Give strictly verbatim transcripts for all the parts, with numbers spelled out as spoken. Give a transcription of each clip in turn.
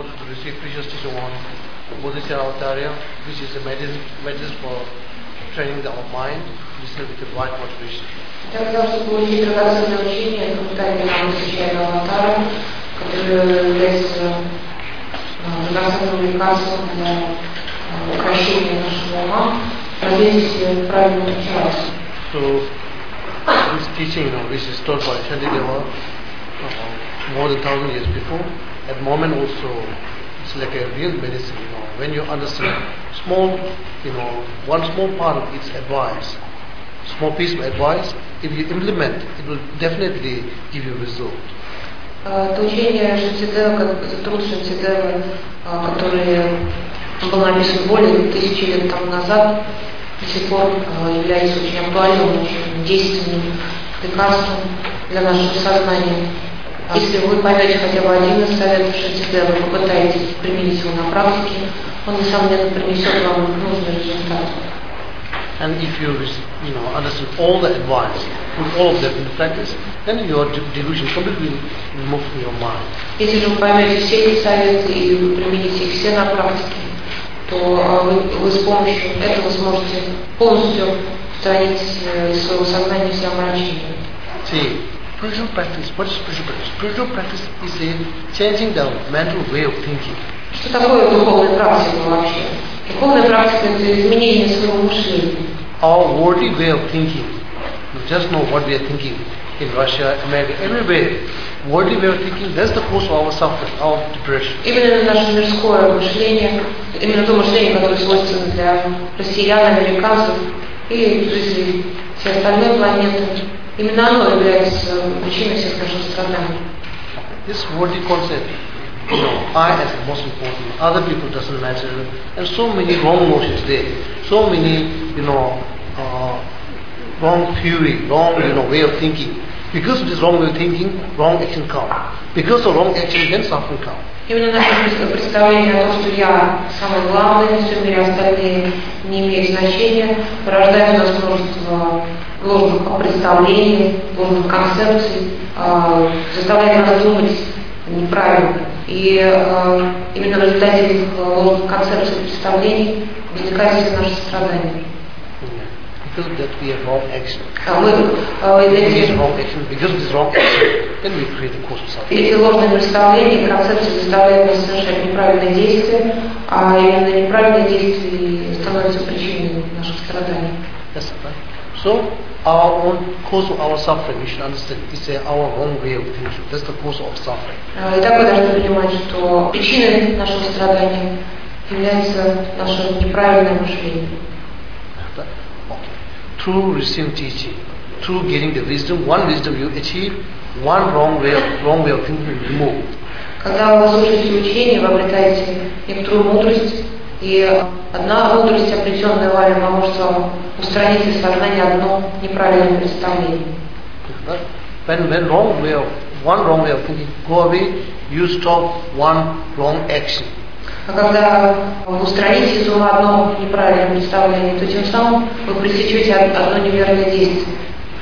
also to receive precious teaching on Bodhisattva Avatara, which is a medicine, medicine for training our mind, listen with the right motivation. Я хотел, чтобы получить драгоценное учение, это уникальный Бодхисаттва Аватара, который является драгоценным лекарством для укрощения нашего ума, развития правильной мотивации. So, this teaching, you know, which is taught by Shantideva uh, more than thousand years before, at the moment also, it's like a real medicine, you know. When you understand small, you know, one small part of its advice, small piece of advice, if you implement, it will definitely give you a result. Это учение Шантидева, это труд Шантидева, который был написан более тысячи лет тому назад, до сих пор является очень актуальным, очень действенным лекарством для нашего сознания. Если вы поймете хотя бы один из советов Шантидева, вы попытаетесь применить его на практике, он, несомненно, принесет вам нужный результат. And if you, you know, understand all the advice, put all of that into practice, then your delusion completely will remove from your mind. Если же вы поймете все эти советы и вы примените их все на практике, то вы, вы с помощью этого сможете полностью устранить из своего сознания все омрачения. See, spiritual practice, what is spiritual practice? Spiritual practice is a changing the mental way of thinking. Что такое духовная практика вообще? Духовная практика – это изменение своего мышления. Our worldly way of thinking, you just know what we are thinking in Russia, America, everywhere. Worldly way of thinking, that's the cause of our suffering, our depression. Именно наше мирское мышление, именно то мышление, которое свойственно для россиян, американцев и жителей всей остальной планеты, именно оно является причиной всех наших страданий. This worldly concept, you know, I as the most important, other people doesn't matter, and so many wrong notions there, so many, you know, uh, wrong theory, wrong, you know, way of thinking. Because of this wrong way of thinking, wrong action comes. Because of wrong action, then suffering comes. Именно наше представление о том, что я самый главный, все мире остальные не имеют значения, порождает у нас множество ложных представлений, ложных концепций, э, заставляет нас думать неправильно. И э, именно в результате этих ложных концепций и представлений возникает все наши страдания. Because of that we have wrong action. А мы, э, эти, wrong action. Because of this wrong action, then we create a cause of suffering. Эти ложные представления и концепции заставляют нас совершать неправильные действия, а именно неправильные действия становятся причиной наших страданий. That's right. So, our own cause of our suffering, we should understand, is our wrong way of thinking. That's the cause of suffering. Итак, вы должны понимать, что причиной нашего страдания является наше неправильное мышление. Through receiving teaching, through getting the wisdom, one wisdom you achieve, one wrong way of, wrong way of thinking you remove. Когда вы слушаете учение, вы обретаете некоторую мудрость, и одна мудрость, обретенная вами, поможет вам устранить из сознания одно неправильное представление. When, when wrong way of, one wrong way of thinking go away, you stop one wrong action. А когда вы устраните из ума одно неправильное представление, то тем самым вы пресечете одно неверное действие.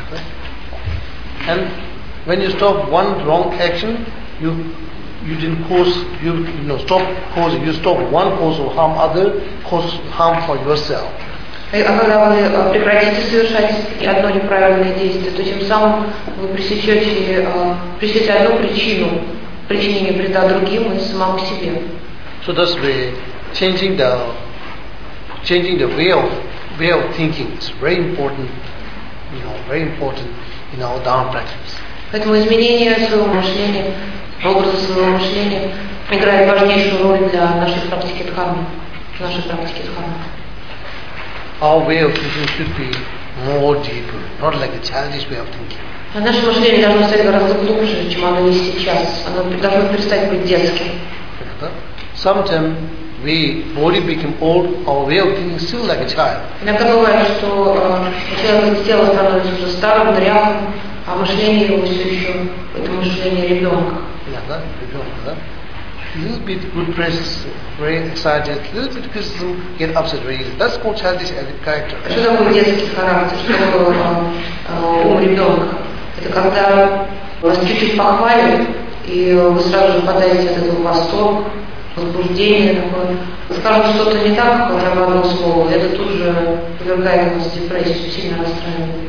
And when you stop one wrong action, you you didn't cause you you know stop causing. You stop one cause of harm, other cause harm for yourself. А когда вы прекратите совершать одно неправильное действие, то тем самым вы пресечете, пресечете одну причину причинения вреда другим и самому себе. So thus way, changing the changing the way of way of thinking is very important, you know, very important in our Dharma practice. Поэтому изменение своего мышления, образа своего мышления играет важнейшую роль для нашей практики дхармы, нашей практики дхармы. Our way of thinking should be more deeper, not like a childish way of thinking. Наше мышление должно стать гораздо глубже, чем оно есть сейчас. Оно должно перестать быть детским. Sometimes we body become old, our way of thinking still like a child. Иногда бывает, что у человека тело становится уже старым, дряхлым, а мышление его все еще это мышление ребенка. Yeah, ребенка. A little bit good press, very excited, a little bit criticism, get upset very easily. That's called childish character. Что такое детский характер? Что такое ум ребенка? Это когда вас чуть-чуть похвалят, и вы сразу же подаете от этого восторг, возбуждение такое. Скажут что-то не так, хотя бы одно слово, это тут же повергает нас в депрессию, сильно расстраивает.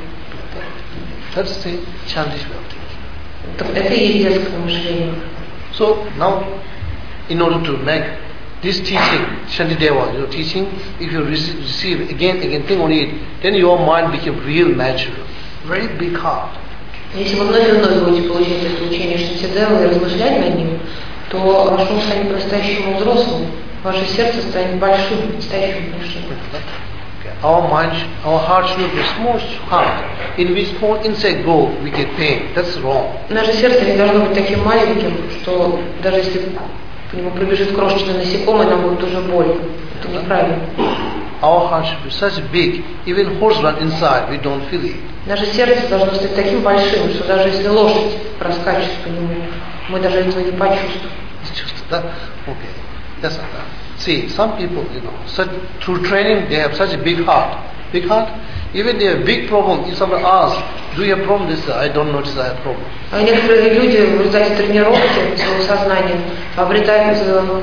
That's the childish way of thinking. Это и есть детское мышление. So now, in order to make this teaching, Shantideva, your teaching, if you receive again, again, think on it, then your mind became real mature, very big heart. Если вы вновь и вновь будете получать это учение Шантидевы и размышлять над ним, то ваш ум станет по-настоящему взрослым, ваше сердце станет большим, настоящим большим. Our mind, our heart should be small heart. In which small insect go, we get pain. That's wrong. Наше сердце не должно быть таким маленьким, что даже если по нему пробежит крошечное насекомое, нам будет уже больно. Это неправильно. Our heart should be such big, even horse run inside, we don't feel it. Наше сердце должно стать таким большим, что даже если лошадь проскачет по нему, мы даже этого не почувствуем. That, okay, that's not that. See, some people, you know, such, through training, they have such a big heart. Big heart. Even they have big problem. If someone asks, do you have a problem? They say, I don't notice I have a problem. А некоторые люди в результате тренировки своего сознания обретают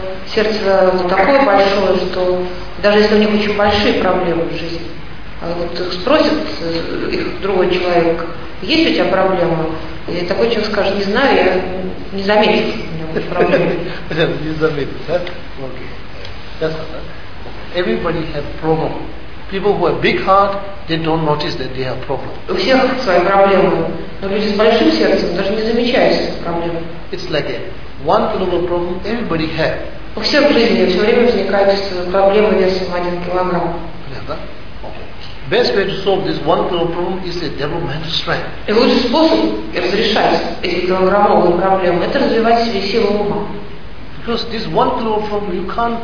сердце такое большое, что даже если у них очень большие проблемы в жизни, а вот их спросит их другой человек, есть у тебя проблема? И такой человек скажет, не знаю, я не заметил, что у меня проблемы. Не заметил, да? Okay. That's not that. Everybody have problem. People who have big heart, they don't notice that they have problem. У всех свои проблемы, но люди с большим сердцем даже не замечают своих проблем. It's like a one kilogram problem everybody have. У всех в жизни все время возникают проблемы весом один килограмм. Yeah, okay. Best way to solve this one kilogram problem is a developmental strength. И лучший способ разрешать эти килограммовые проблемы – это развивать в себе силу ума. Because this one kilogram problem you can't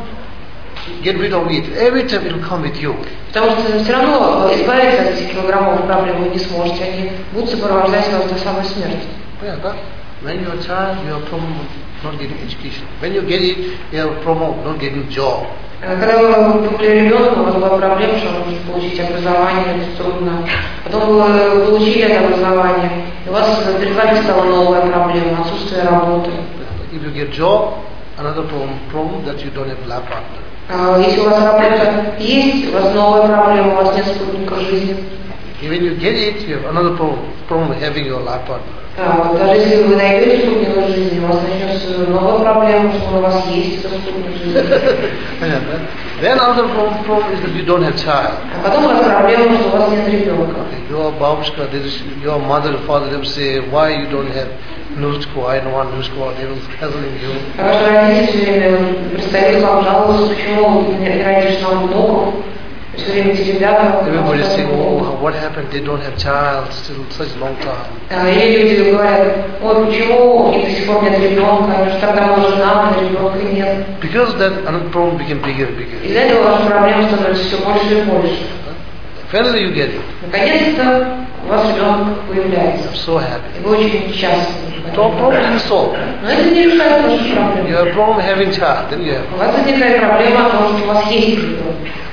get rid of it. Every time it will come with you. Потому что все равно избавиться от этих килограммовых проблем вы не сможете. Они будут сопровождать вас до самой смерти. Yeah, but when you're a child, you have problem not getting education. When you get it, you have problem not getting job. Когда вы были ребенком, у вас была проблема, что вы можете получить образование, это трудно. Потом вы получили это образование, и у вас перед вами стала новая проблема, отсутствие работы. If you get job, another problem, problem that you don't have life partner. Если у вас работа есть, у вас новая проблема, у вас нет спутника жизни. When you get it, you have another problem, problem having your life partner. Даже если вы найдете спутника жизни, у вас начнется новая проблема, что у вас есть этот спутник жизни. Then another problem is that you don't have child. А потом у вас проблема, что у вас нет ребенка. Your babushka, your mother, father, they will say, why you don't have nusko? I don't want nusko. They will hassling you. Ваши родители все время пристают к вам жаловаться, почему вы не родишь нам внуков. Все время эти ребята. Everybody saying, oh, what happened? They don't have child still such long time. И люди говорят, ой, почему у них до сих пор нет ребенка? Они же тогда была жена, но ребенка нет. Because that another problem became bigger and bigger. Из-за этого ваша проблема становится все больше и больше. Finally you get it. Наконец-то у вас ребенок появляется. I'm so happy. И вы очень счастливы. So problem is solved. Но это не решает вашу проблему. You have problem having child, then you have. У вас возникает проблема о том, что у вас есть ребенок.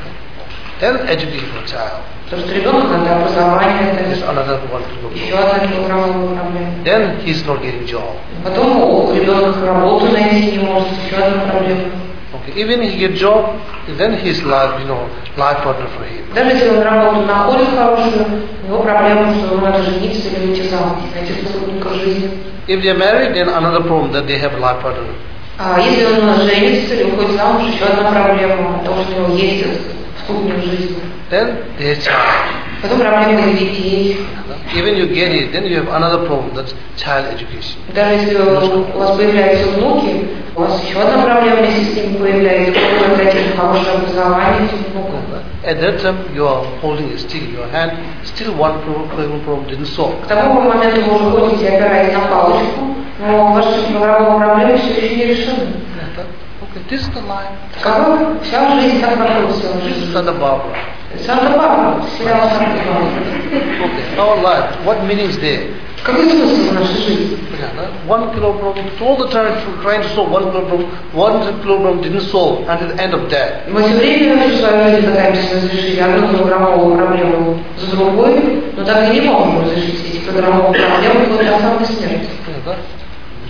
Then education for child. Потому что ребенок надо образование, это Is another one to еще одна килограммовая проблема. Then he's not getting job. Потом ребенок работу найти не может, еще одна проблема. Okay. Even he get job, then his life, you know, life partner for him. Даже если он работу находит хорошую, у него проблема, что ему надо жениться или выйти замуж, найти спутника жизни. If they are married, then another problem that they have a life partner. А если он женится или уходит замуж, еще одна проблема, потому что у него есть спутник жизни. Then they have child. Потом проблема детей. Even you get it, then you have another problem, that's child education. Даже если у вас появляются внуки, у вас еще одна проблема, если с ними появляется, как вы дадите хорошее образование этим внукам. At that time, you are holding a stick in your hand, still one problem, problem didn't solve. К тому моменту вы уже ходите и опираете на палочку, но ваши программовые проблемы все еще не решены. Okay, this is the life. Какова вся жизнь, так проходит вся жизнь. Santa Barbara. Санта-Барбара, сериал Санта-Барбара. Okay, our life, what meaning is there? Какой смысл в нашей жизни? One kilo problem, all the time trying to solve one kilo problem, one kilo problem didn't solve until the end of that. Мы все время всю свою жизнь пытаемся разрешить одну килограммовую проблему за другой, но так и не можем разрешить эти килограммовые проблемы до самой смерти.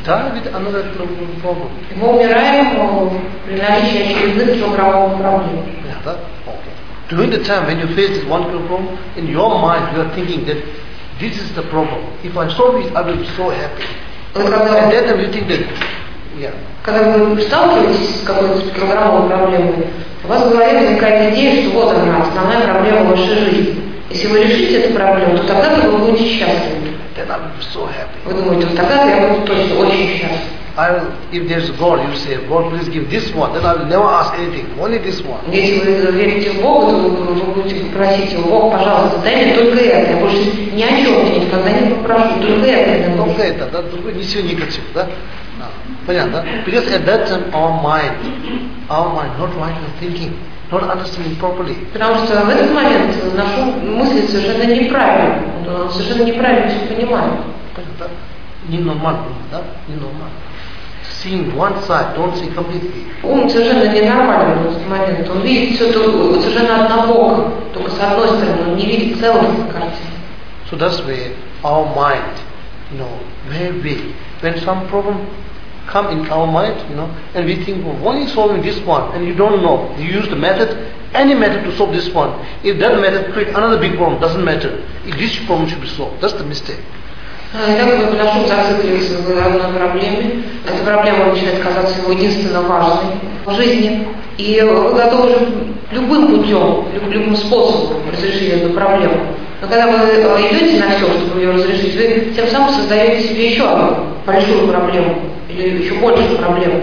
die with another problem. Мы умираем при наличии очередных килограммовых проблем. Yeah, that, okay. During the time when you face this one problem, in your mind you are thinking that this is the problem. If I solve it, I will be so happy. And then you think that, yeah. Когда вы сталкиваетесь с какой-то килограммовой проблемой, у вас в голове возникает идея, что вот она, основная проблема вашей жизни. Если вы решите эту проблему, то тогда вы будете счастливы. Then I will be so happy. Вы думаете, вот тогда я буду точно очень счастлив. I will, if there's God, you say, God, please give this one. Then I will never ask anything, only this one. Если вы верите в Бога, то вы, вы будете просить его, Бог, пожалуйста, дай мне только это. Я больше ни о чем я никогда не попрошу, только это. Только это, да, другой ничего не хочу, да? Понятно, да? Because at that time our mind, our mind not rightly thinking, not understanding properly. Потому что в этот момент наши мысли совершенно неправильно, он совершенно неправильно все понимает. Понятно? Ненормально, да? Ненормально. Seeing one side, don't see completely. Ум совершенно ненормален в этот момент. Он видит все только совершенно однобоко, только с одной стороны, он не видит целостной картины. So that's why our mind, you know, very big. When some problem come in our mind, you know, and we think, well, only solving this one, and you don't know. You use the method, any method to solve this one. If that method creates another big problem, doesn't matter. If this problem should be solved, that's the mistake. Итак, вы нашел зацикливаться в одной проблеме. Эта проблема начинает казаться ему единственно важной в жизни. И вы готовы же любым путем, любым способом разрешить эту проблему. Но когда вы идете на все, чтобы ее разрешить, вы тем самым создаете себе еще одну большую проблему. Или еще большую проблему.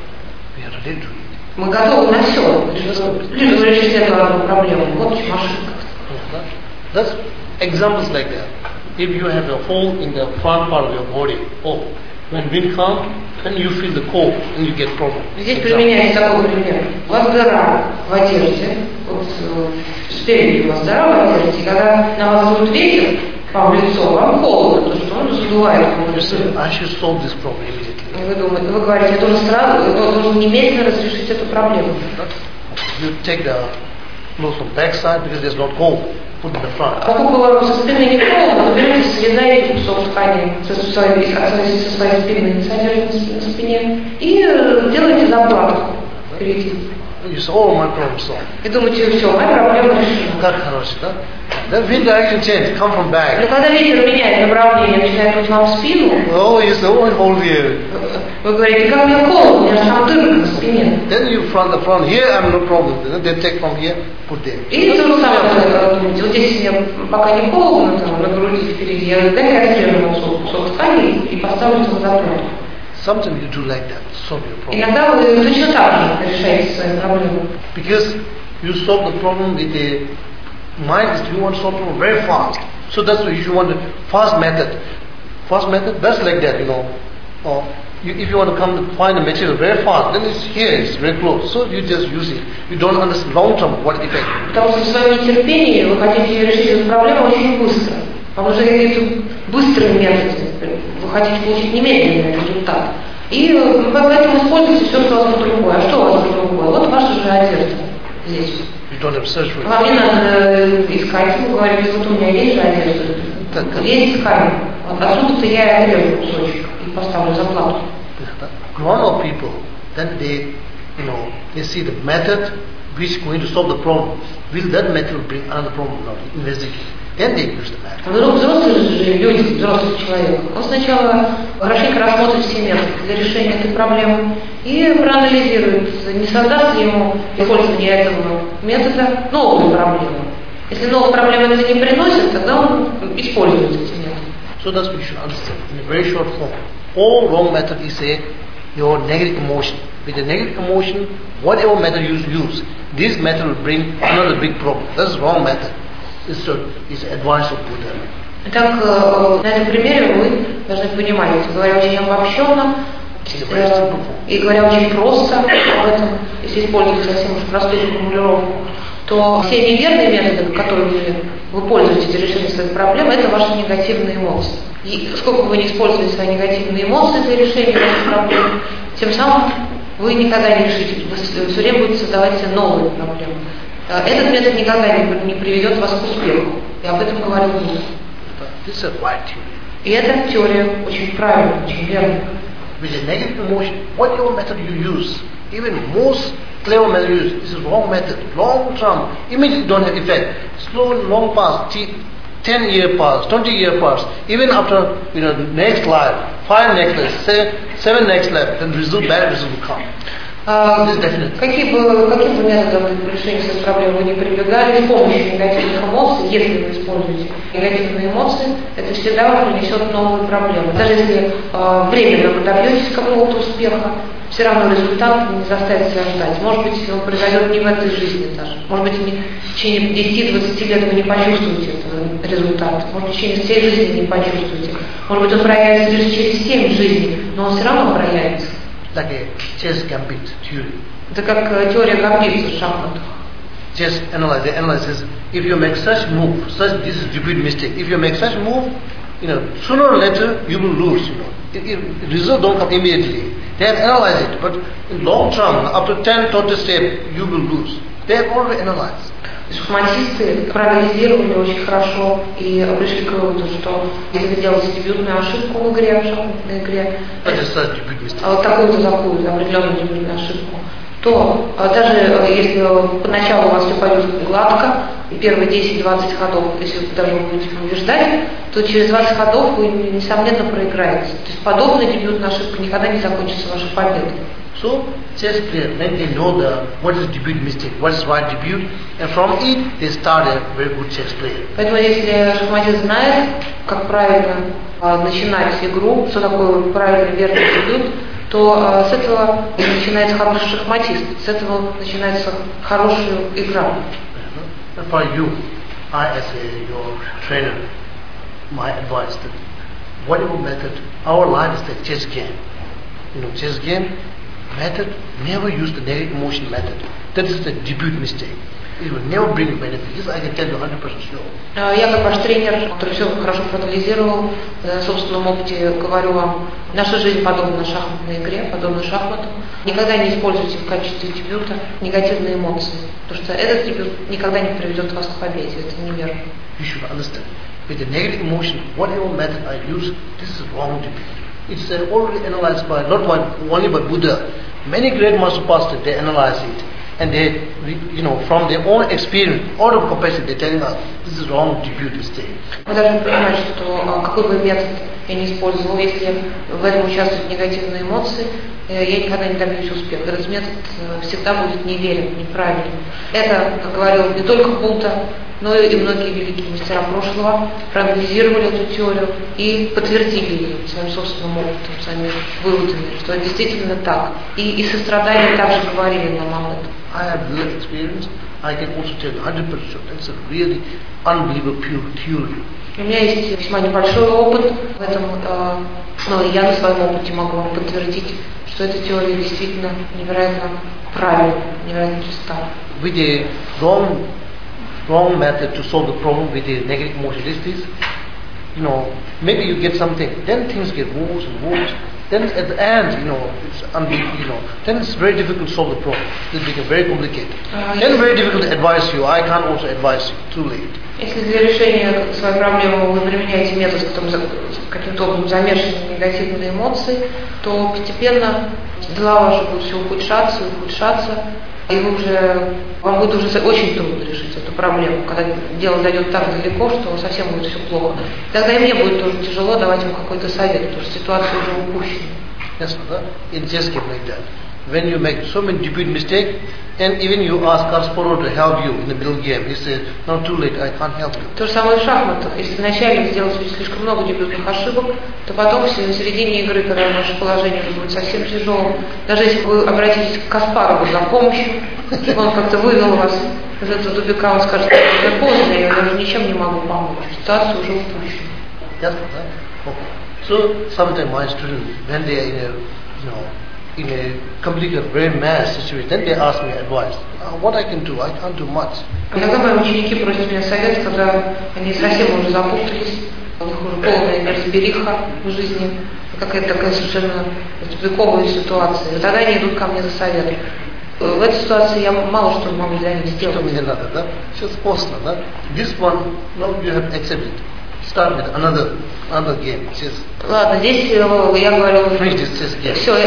Мы готовы на все, лишь бы решить эту одну проблему. Вот в чем ошибка. That's examples like that. If you have a hole in the front part of your body, oh, when wind comes, then you feel the cold and you get problem. Здесь применяется такой пример. У вас дыра в одежде, вот спереди у вас дыра в одежде, и когда на вас дует ветер, вам в лицо, вам холодно, потому что он задувает. I should solve this problem immediately. Вы думаете, вы говорите, я должен сразу, я должен немедленно разрешить эту проблему. You take the clothes from back side because there's not cold. Put in the front. Поскольку вам со спины не холодно, вы берете, срезаете кусок ткани со своей, со своей спины, садите на спине и делаете заплатку впереди. You say, oh, my problem solved. И думаете, все, моя проблема решена. Как хорошо, да? Then wind direction change, come from back. Но когда ветер меняет направление, начинает дуть вам в спину, oh, you say, oh, hold here. Вы говорите, как мне холодно, у меня же там дырка на спине. Then you front the front, here I have no problem. They take from here, put there. И то же самое думаете, вот здесь мне пока не холодно, там, на груди впереди, я дай-ка отрежу кусок ткани и поставлю это на заплатку. Sometimes you do like that, solve your problem. Иногда вы точно так же решаете свою проблему. Because you solve the problem with a mind, is you want to solve the problem very fast. So that's why you want a fast method. Fast method, that's like that, you know. Or you, if you want to come to find the material very fast, then it's here, it's very close. So you just use it. You don't understand long term what effect. Потому что в своем нетерпении вы хотите решить эту проблему очень быстро. Вам нужны какие-то быстрые методы. Вы хотите получить немедленный результат. И поэтому используйте все, что у вас под рукой. А что у вас под рукой? Вот ваша же одежда здесь. Вам не надо искать, вы говорите, вот у меня есть же одежда. Есть ткань. Вот отсюда-то я и отрежу кусочек и поставлю заплату. Grown-up people, then they, you know, they see the method which is going to solve the problem. Will that method bring another problem? Not investigate. Then they use the method. Взрослые же люди, взрослый человек, он сначала хорошенько рассмотрит все методы для решения этой проблемы и проанализирует, не создаст ли ему использование этого метода новую проблему. Если новая проблема это не приносит, тогда он использует эти методы. So that's what you should understand in a very short form. All wrong method is a your negative emotion. With a negative emotion, whatever method you use, this method will bring another big problem. That's wrong method. It's advice of Buddha. Итак, на этом примере вы должны понимать, говоря очень обобщенно и говоря очень просто об этом, если использовать совсем уж простую формулировку, то все неверные методы, которые вы пользуетесь для решения своих проблем, это ваши негативные эмоции. И сколько вы не используете свои негативные эмоции для решения ваших проблем, тем самым вы никогда не решите, вы все время будете создавать себе новые проблемы. Этот метод никогда не, не приведет вас к успеху. И об этом говорил Будда. И эта теория очень правильная, очень верная. with a negative emotion, whatever method you use, even most clever method you use, this is wrong method, long term, immediately don't have effect. Slow, long pass, ten year pass, twenty year pass, even after, you know, next life, five next life, seven, seven next life, then result, bad result will come. А, какие бы, каким бы методом решения своих проблем вы не прибегали, с помощью негативных эмоций, если вы используете негативные эмоции, это всегда вам принесет новые проблемы. Даже если э, временно вы добьетесь какого-то успеха, все равно результат не заставит себя ждать. Может быть, он произойдет не в этой жизни даже. Может быть, в течение десяти-двадцати лет вы не почувствуете этого результата. Может быть, в течение всей жизни не почувствуете. Может быть, он проявится лишь через семь жизней, но он все равно проявится. Like a chess gambit theory. Это как теория гамбита в шахматах. Just analyze. The analysis. If you make such move, such this is repeat mistake. If you make such move, you know, sooner or later you will lose. You know, it, it, result don't come immediately. They have analyzed it, but in long term, after ten, twenty steps, you will lose. They have already analyzed. Шахматисты проанализировали очень хорошо и пришли к выводу, что если вы делаете дебютную ошибку в игре, в шахматной игре, вот такую-то такую определенную дебютную ошибку, то даже если поначалу у вас все пойдет гладко, и первые десять-двадцать ходов, если вы даже будете побеждать, то через двадцать ходов вы, несомненно, проиграете. То есть подобная дебютная ошибка никогда не закончится вашей победой. So, chess player, when they know the what is debut mistake, what is right debut, and from it they start a very good chess player. Поэтому если шахматист знает, как правильно э, начинать игру, что такое правильный верный дебют, то э, с этого начинается хороший шахматист, с этого начинается хорошая игра. And for you, I as a, your trainer, my advice that whatever method, our life is the chess game. You know, chess game. Method, never use the negative emotion method. That is the debut mistake. It will never bring benefit. This I can tell you one hundred percent sure. Я как ваш тренер, который все хорошо проанализировал, на собственном опыте говорю вам, наша жизнь подобна шахматной игре, подобна шахмату. Никогда не используйте в качестве дебюта негативные эмоции, потому что этот дебют никогда не приведет вас к победе, это неверно. You should understand. With the negative emotion, whatever method I use, this is wrong debut. It's uh, already analyzed by, not by, only by Buddha. Many great master pastors, they analyze it. And they, you know, from their own experience, out of compassion, they're telling us, this is wrong debut mistake. Мы должны понимать, что какой бы метод я не использовал, если в этом участвуют негативные эмоции, я никогда не добьюсь успеха. Этот метод всегда будет неверен, неправильным. Это, как говорил не только Будда, но и многие великие мастера прошлого проанализировали эту теорию и подтвердили ее своим собственным опытом, своими выводами, что это действительно так. И, и сострадания также говорили нам об этом. I have real experience. I can also tell you one hundred percent. That's a really unbelievable pure theory. У меня есть весьма небольшой опыт в этом, э, но я на своем опыте могу вам подтвердить, что эта теория действительно невероятно правильна, невероятно чиста. With a wrong, wrong method to solve the problem with a negative emotion, this, this, you know, maybe you get something, then things get worse and worse. Then at the end, you know, it's unbelievable, you know, then it's very difficult to solve the problem. It becomes very complicated. Uh, then yes. Very difficult to advise you. I can't also advise you. Too late. Если для решения своей проблемы вы применяете метод, каким-то образом замешанные негативные эмоции, то постепенно дела ваши будут все ухудшаться и ухудшаться, и вы уже, вам будет уже очень трудно решить эту проблему, когда дело зайдет так далеко, что совсем будет все плохо. Тогда и мне будет тоже тяжело давать вам какой-то совет, потому что ситуация уже упущена. Yes, mother. It just get like that. When you make so many stupid mistakes, and even you ask Kasparov to help you in the middle game, he says, "No, too late. I can't help you." То же самое в шахматах. Если вначале сделаете слишком много дебютных ошибок, то потом в середине игры, когда ваше положение уже будет совсем тяжелым, даже если вы обратитесь к Каспарову за помощью, он как-то вывел вас из этого тупика, он скажет, что это поздно, я даже ничем не могу помочь. Ситуация уже упущена. Yes, mother. Okay. So sometimes my students, when they are in a, you know, in a complicated, very mad situation, then they ask me advice. Uh, what I can do? I can't do much. Иногда мои ученики просят меня совет, когда они совсем уже запутались, у них уже полная неразбериха в жизни, какая-то такая совершенно тупиковая ситуация. И тогда они идут ко мне за советом. В этой ситуации я мало что могу для них сделать. Что мне надо, да? Сейчас поздно, да? This one, no, you have accepted. start with another another game. Says, Ладно, здесь я говорю, finish this chess game. все,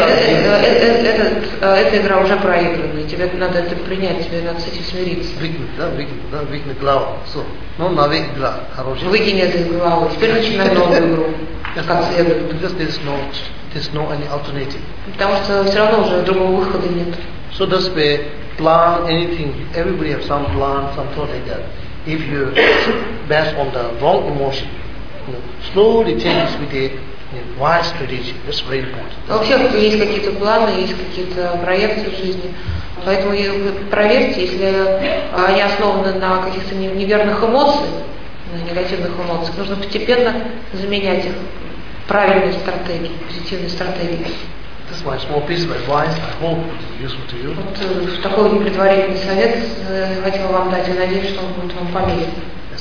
эта игра уже проиграна, тебе надо это принять, тебе надо с этим смириться. Выкинь, да, выкинь, да, выкинь главу. So, ну, новая игра, хорошая. Выкинь это из головы, теперь начинай новую игру, как следует. Because there's no, there's no any alternative. Потому что все равно уже другого выхода нет. So this way, plan anything. Everybody have some plan, some thought like that. If you base on the wrong emotion, you know, slowly change with a you know, wise strategy. That's very important. У всех есть какие-то планы, есть какие-то проекты в жизни. Поэтому проверьте, если они основаны на каких-то неверных эмоциях, на негативных эмоциях, нужно постепенно заменять их правильной стратегией, позитивной стратегией. This is my small piece of advice. I hope it is useful to you. Вот такой предварительный совет хотела вам дать. Я надеюсь, что он будет вам полезен.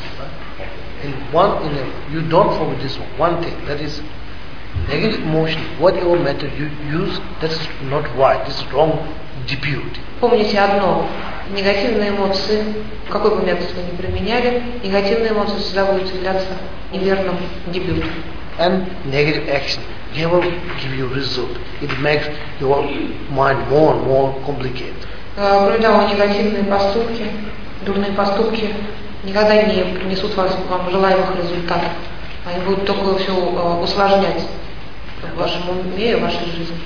In one, in a, you don't forget this one, one thing. That is negative emotion. Whatever method you use, that is not right. This is wrong debut. Помните одно. Негативные эмоции, какой бы метод вы ни применяли, негативные эмоции всегда будут являться неверным дебютом. And negative action never give you result. It makes your mind more and more complicated. Кроме того, негативные поступки, дурные поступки никогда не принесут вам желаемых результатов. Они будут только все усложнять в вашем уме и в вашей жизни.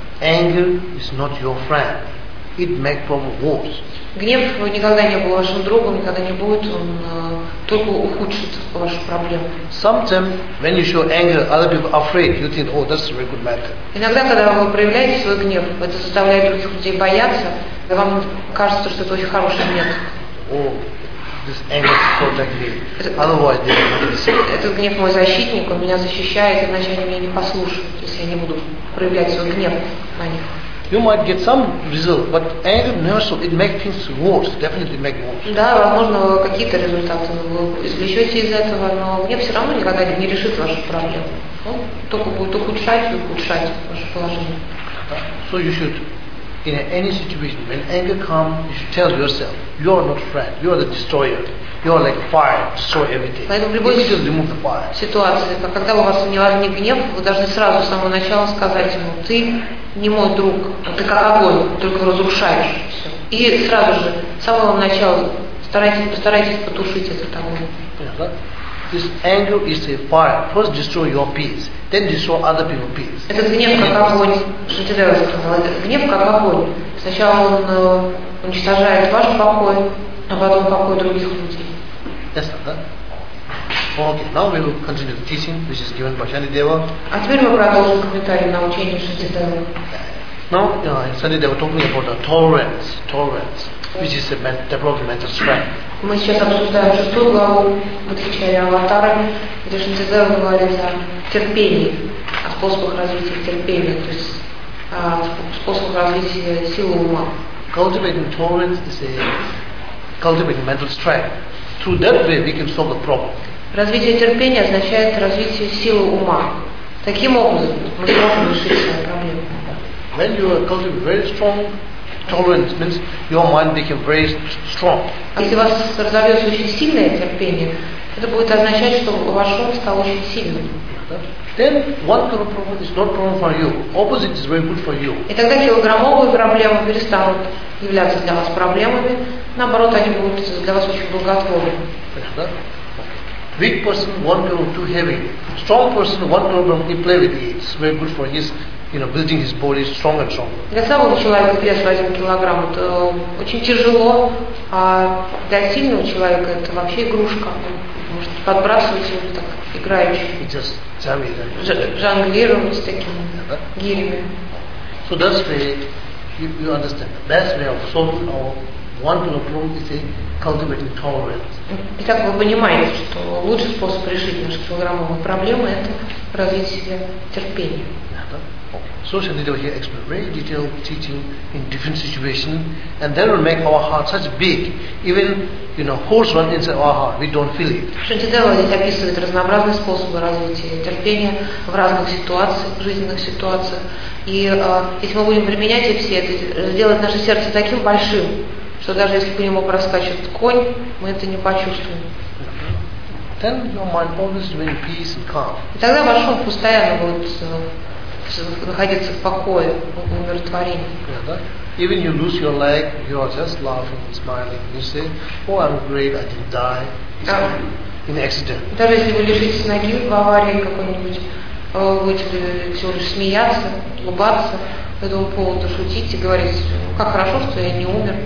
Anger is not your friend. It makes problem worse. Гнев никогда не был вашим другом, никогда не будет, он э, только ухудшит вашу проблему. Sometimes when you show anger, other people are afraid. You think, oh, that's a very good method. Иногда, когда вы проявляете свой гнев, это заставляет других людей бояться, и вам кажется, что это очень хороший метод. Oh, this anger protects me. Otherwise, they will not listen. Этот гнев мой защитник, он меня защищает, иначе они меня не послушают, если я не буду проявлять свой гнев на них. You might get some result, but anger never so. It makes things worse. Definitely make worse. Да, возможно, какие-то результаты вы извлечете из этого, но мне все равно никогда не решит вашу проблему. Он только будет ухудшать и ухудшать ваше положение. So you should, in any situation, when anger comes, you should tell yourself, you are not friend. You are the destroyer. You are like fire, destroy everything. Поэтому в любой remove the fire. ситуации, когда у вас не возник гнев, вы должны сразу с самого начала сказать ему: ты не мой друг, ты как огонь, только разрушаешь все. И сразу же, с самого начала, старайтесь, постарайтесь потушить этот огонь. Yeah, this anger is a fire. First destroy your peace, then destroy other people's peace. Этот гнев как огонь, Шантидева сказала, гнев как огонь. Сначала он э, уничтожает ваш покой, а потом покой других людей. Yes, sir. Okay, now we will continue the teaching which is given by Shantideva. А теперь мы продолжим комментарий на учение Шантидевы. Now, uh, Shantideva talking about the tolerance, tolerance, which is a development mental strength. Мы сейчас обсуждаем шестую главу Бодхичарья Аватары, где Шантидева говорит о терпении, о способах развития терпения, то есть о способах развития силы ума. Cultivating tolerance is a cultivating mental strength. Through that way we can solve the problem. Развитие терпения означает развитие силы ума. Таким образом мы сможем решить свою проблему. When you are cultivating very strong tolerance, means your mind become very strong. Если у вас разовьется очень сильное терпение, это будет означать, что ваш ум стал очень сильным. Then one problem is not problem for you. Opposite is very good for you. И тогда килограммовые проблемы перестанут являться для вас проблемами. Наоборот, они будут для вас очень благотворны. Weak person, one kilogram too heavy. Strong person, one kilogram he play with it. It's very good for his, you know, building his body strong and strong. Для самого человека вес в один килограмм это очень тяжело, а для сильного человека это вообще игрушка. Он может подбрасывать его так играючи, жонглировать с такими гирями. So that's way you, you understand. The best way of solving our one kilogram is a cultivating tolerance. Итак, вы понимаете, что лучший способ решить наши килограммовые проблемы – это развить в себе терпение. So Shantideva here explained very detailed teaching in different situations, and that will make our heart such big. Even you know, horse run inside our heart, we don't feel it. Шантидева здесь описывает разнообразные способы развития терпения в разных ситуациях, жизненных ситуациях. И э, если мы будем применять их все, это сделает наше сердце таким большим, что даже если по нему проскачет конь, мы это не почувствуем. then your mind always remain peace and calm. И тогда ваш ум постоянно будет э, находиться в покое, в умиротворении. Yeah, that? Even you lose your leg, you are just laughing, smiling. You say, "Oh, I'm great, I didn't die. It's Yeah. in accident." Даже если вы лежите с ноги в аварии какой-нибудь, вы будете всего лишь смеяться, улыбаться по этому поводу, шутить и говорить, как хорошо, что я не умер.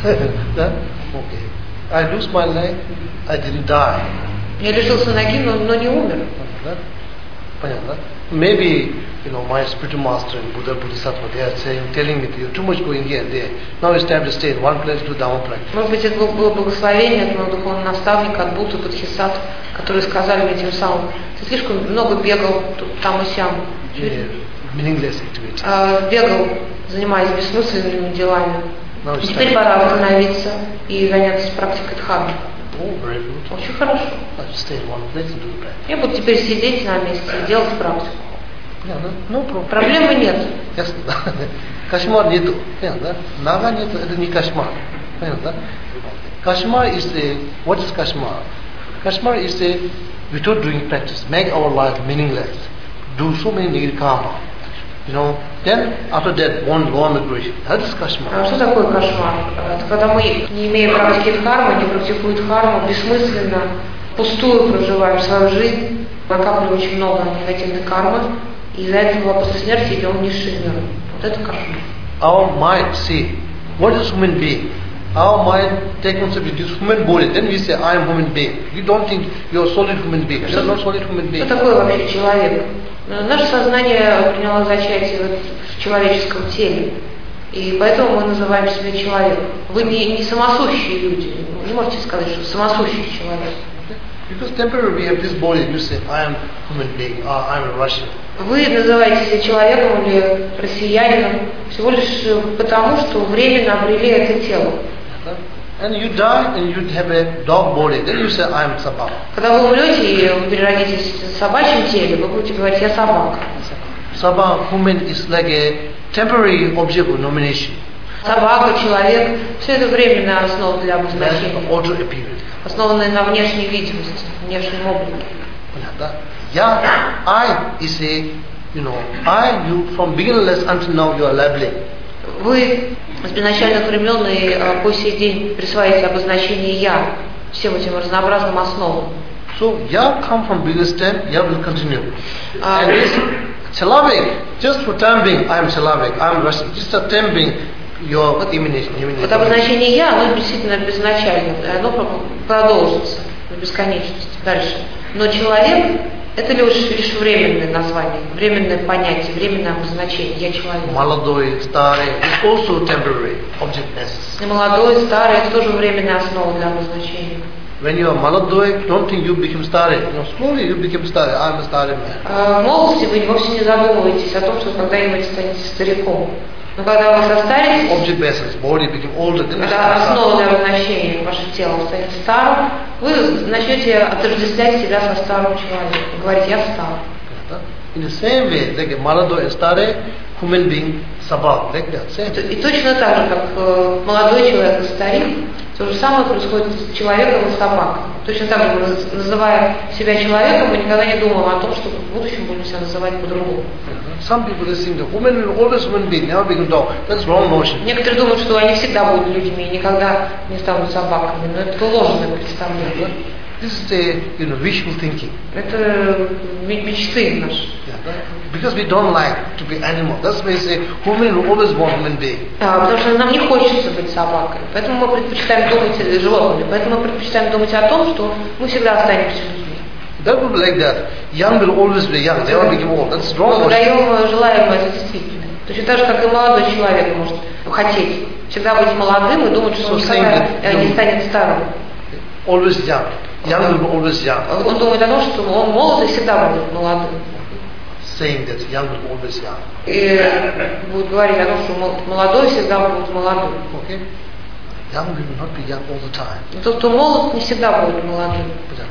Да? Okay. I lose my leg, I didn't die. Я лишился ноги, но, но не умер. Да? Понятно? Maybe, you know, my spiritual master and Buddha, Bodhisattva, they are saying, telling me, you're too much going here and there. Now it's time to stay in one place, do Dhamma practice. Может быть, это было благословение от моего духовного наставника, от Будды, Бодхисаттв, которые сказали мне тем самым, ты слишком много бегал тут, там и сям. Yeah, meaningless activity. А, бегал, занимаясь бессмысленными делами. Now it's Теперь time. пора остановиться и заняться практикой дхармы. Oh, very good. Очень хорошо. I just stay in one place and do the practice. Я буду теперь сидеть на месте и делать практику. Yeah, no, no problem. Проблемы нет. Ясно, да? Кошмар нету. Понятно, да? Нага нету, это не кошмар. Понятно, да? Kashmar is a, what is Kashmar? Kashmar is a, without doing practice, make our life meaningless, do so many negative karma. You know, then after that, one go on aggression. That is А Kashmar. что такое кошмар? Это когда мы, не имея практики дхармы, не практикуем дхарму, бессмысленно, пустую проживаем свою жизнь, накапливаем очень много негативной кармы, и из-за этого после смерти идем в низший мир. Вот это кошмар. Our mind, see, what is human being? Our mind take concept of this human body, then we say, I am human being. You don't think you are solid human being. You are not solid human being. Что такое вообще человек? Наше сознание приняло зачатие в человеческом теле, и поэтому мы называем себя человеком. Вы не, не самосущие люди, вы не можете сказать, что самосущий человек. Because temporarily we have this body, you say, I am human being, or I am a Russian. Вы называете себя человеком или россиянином всего лишь потому, что временно обрели это тело. And you die and you have a dog body, then you say, I am Sabha. Когда вы умрете и вы переродитесь в собачьем теле, вы будете говорить, я собака. Sabha, human is like a temporary object of nomination. Собака, человек, все это временная основа для That's обозначения, auto appearance. основанная на внешней видимости, внешнем облике. Yeah, I is a, you know, I, you, from beginningless until now you are labeling. Вы с безначальных времен и э, по сей день присваиваете обозначение «я» всем этим разнообразным основам. So, ya come from bigger step, ya will continue. А, And this Chalavik, just for time being, I am Chalavik, I am Russian. Just for time being, your emanation. Вот обозначение «я», оно действительно безначально, оно продолжится до бесконечности дальше. Но человек — это лишь, лишь временное название, временное понятие, временное обозначение. Я человек. Молодой, старый, is also temporary objectness. И молодой, старый — это тоже временная основа для обозначения. When you are молодой, don't think you become старый. You know, slowly you become старый. I am a старый man. А в молодости вы вовсе не задумываетесь о том, что когда-нибудь станете стариком. Но когда вы состаритесь, Object basis, body become older. Then you когда start основа для обозначения ваше тело станет старым, вы начнете отождествлять себя со старым человеком. Говорить, я стар. In the same way, like a молодой и старый, human being, sabha, like that. Same. И точно так же, как э, молодой человек и старик, то же самое происходит с человеком и собакой. Точно так же, мы, называя себя человеком, мы никогда не думаем о том, что в будущем будем себя называть по-другому. Some people they think the woman will always human being, never become dog. That's wrong notion. Некоторые думают, что они всегда будут людьми и никогда не станут собаками, но это ложное представление. This is a, you know, wishful thinking. Это мечты наши. Yeah, right? Because we don't like to be animal. That's why we say women will always want human being. А, потому что нам не хочется быть собакой. Поэтому мы предпочитаем думать животными. Поэтому мы предпочитаем думать о том, что мы всегда останемся людьми. That would be like that. Young will always be young. They never become old. That's wrong Мы notion. даем желаемое за действительно. Точно так же, как и молодой человек может хотеть всегда быть молодым и думать, что он никогда не станет старым. Always young. Young will be always young. Он думает о том, что он молод и всегда будет молодым. Saying that young will be always young. И будет говорить о том, что молодой всегда будет молодым. Okay? Young will not be young all the time. Но тот, кто молод, не всегда будет молодым.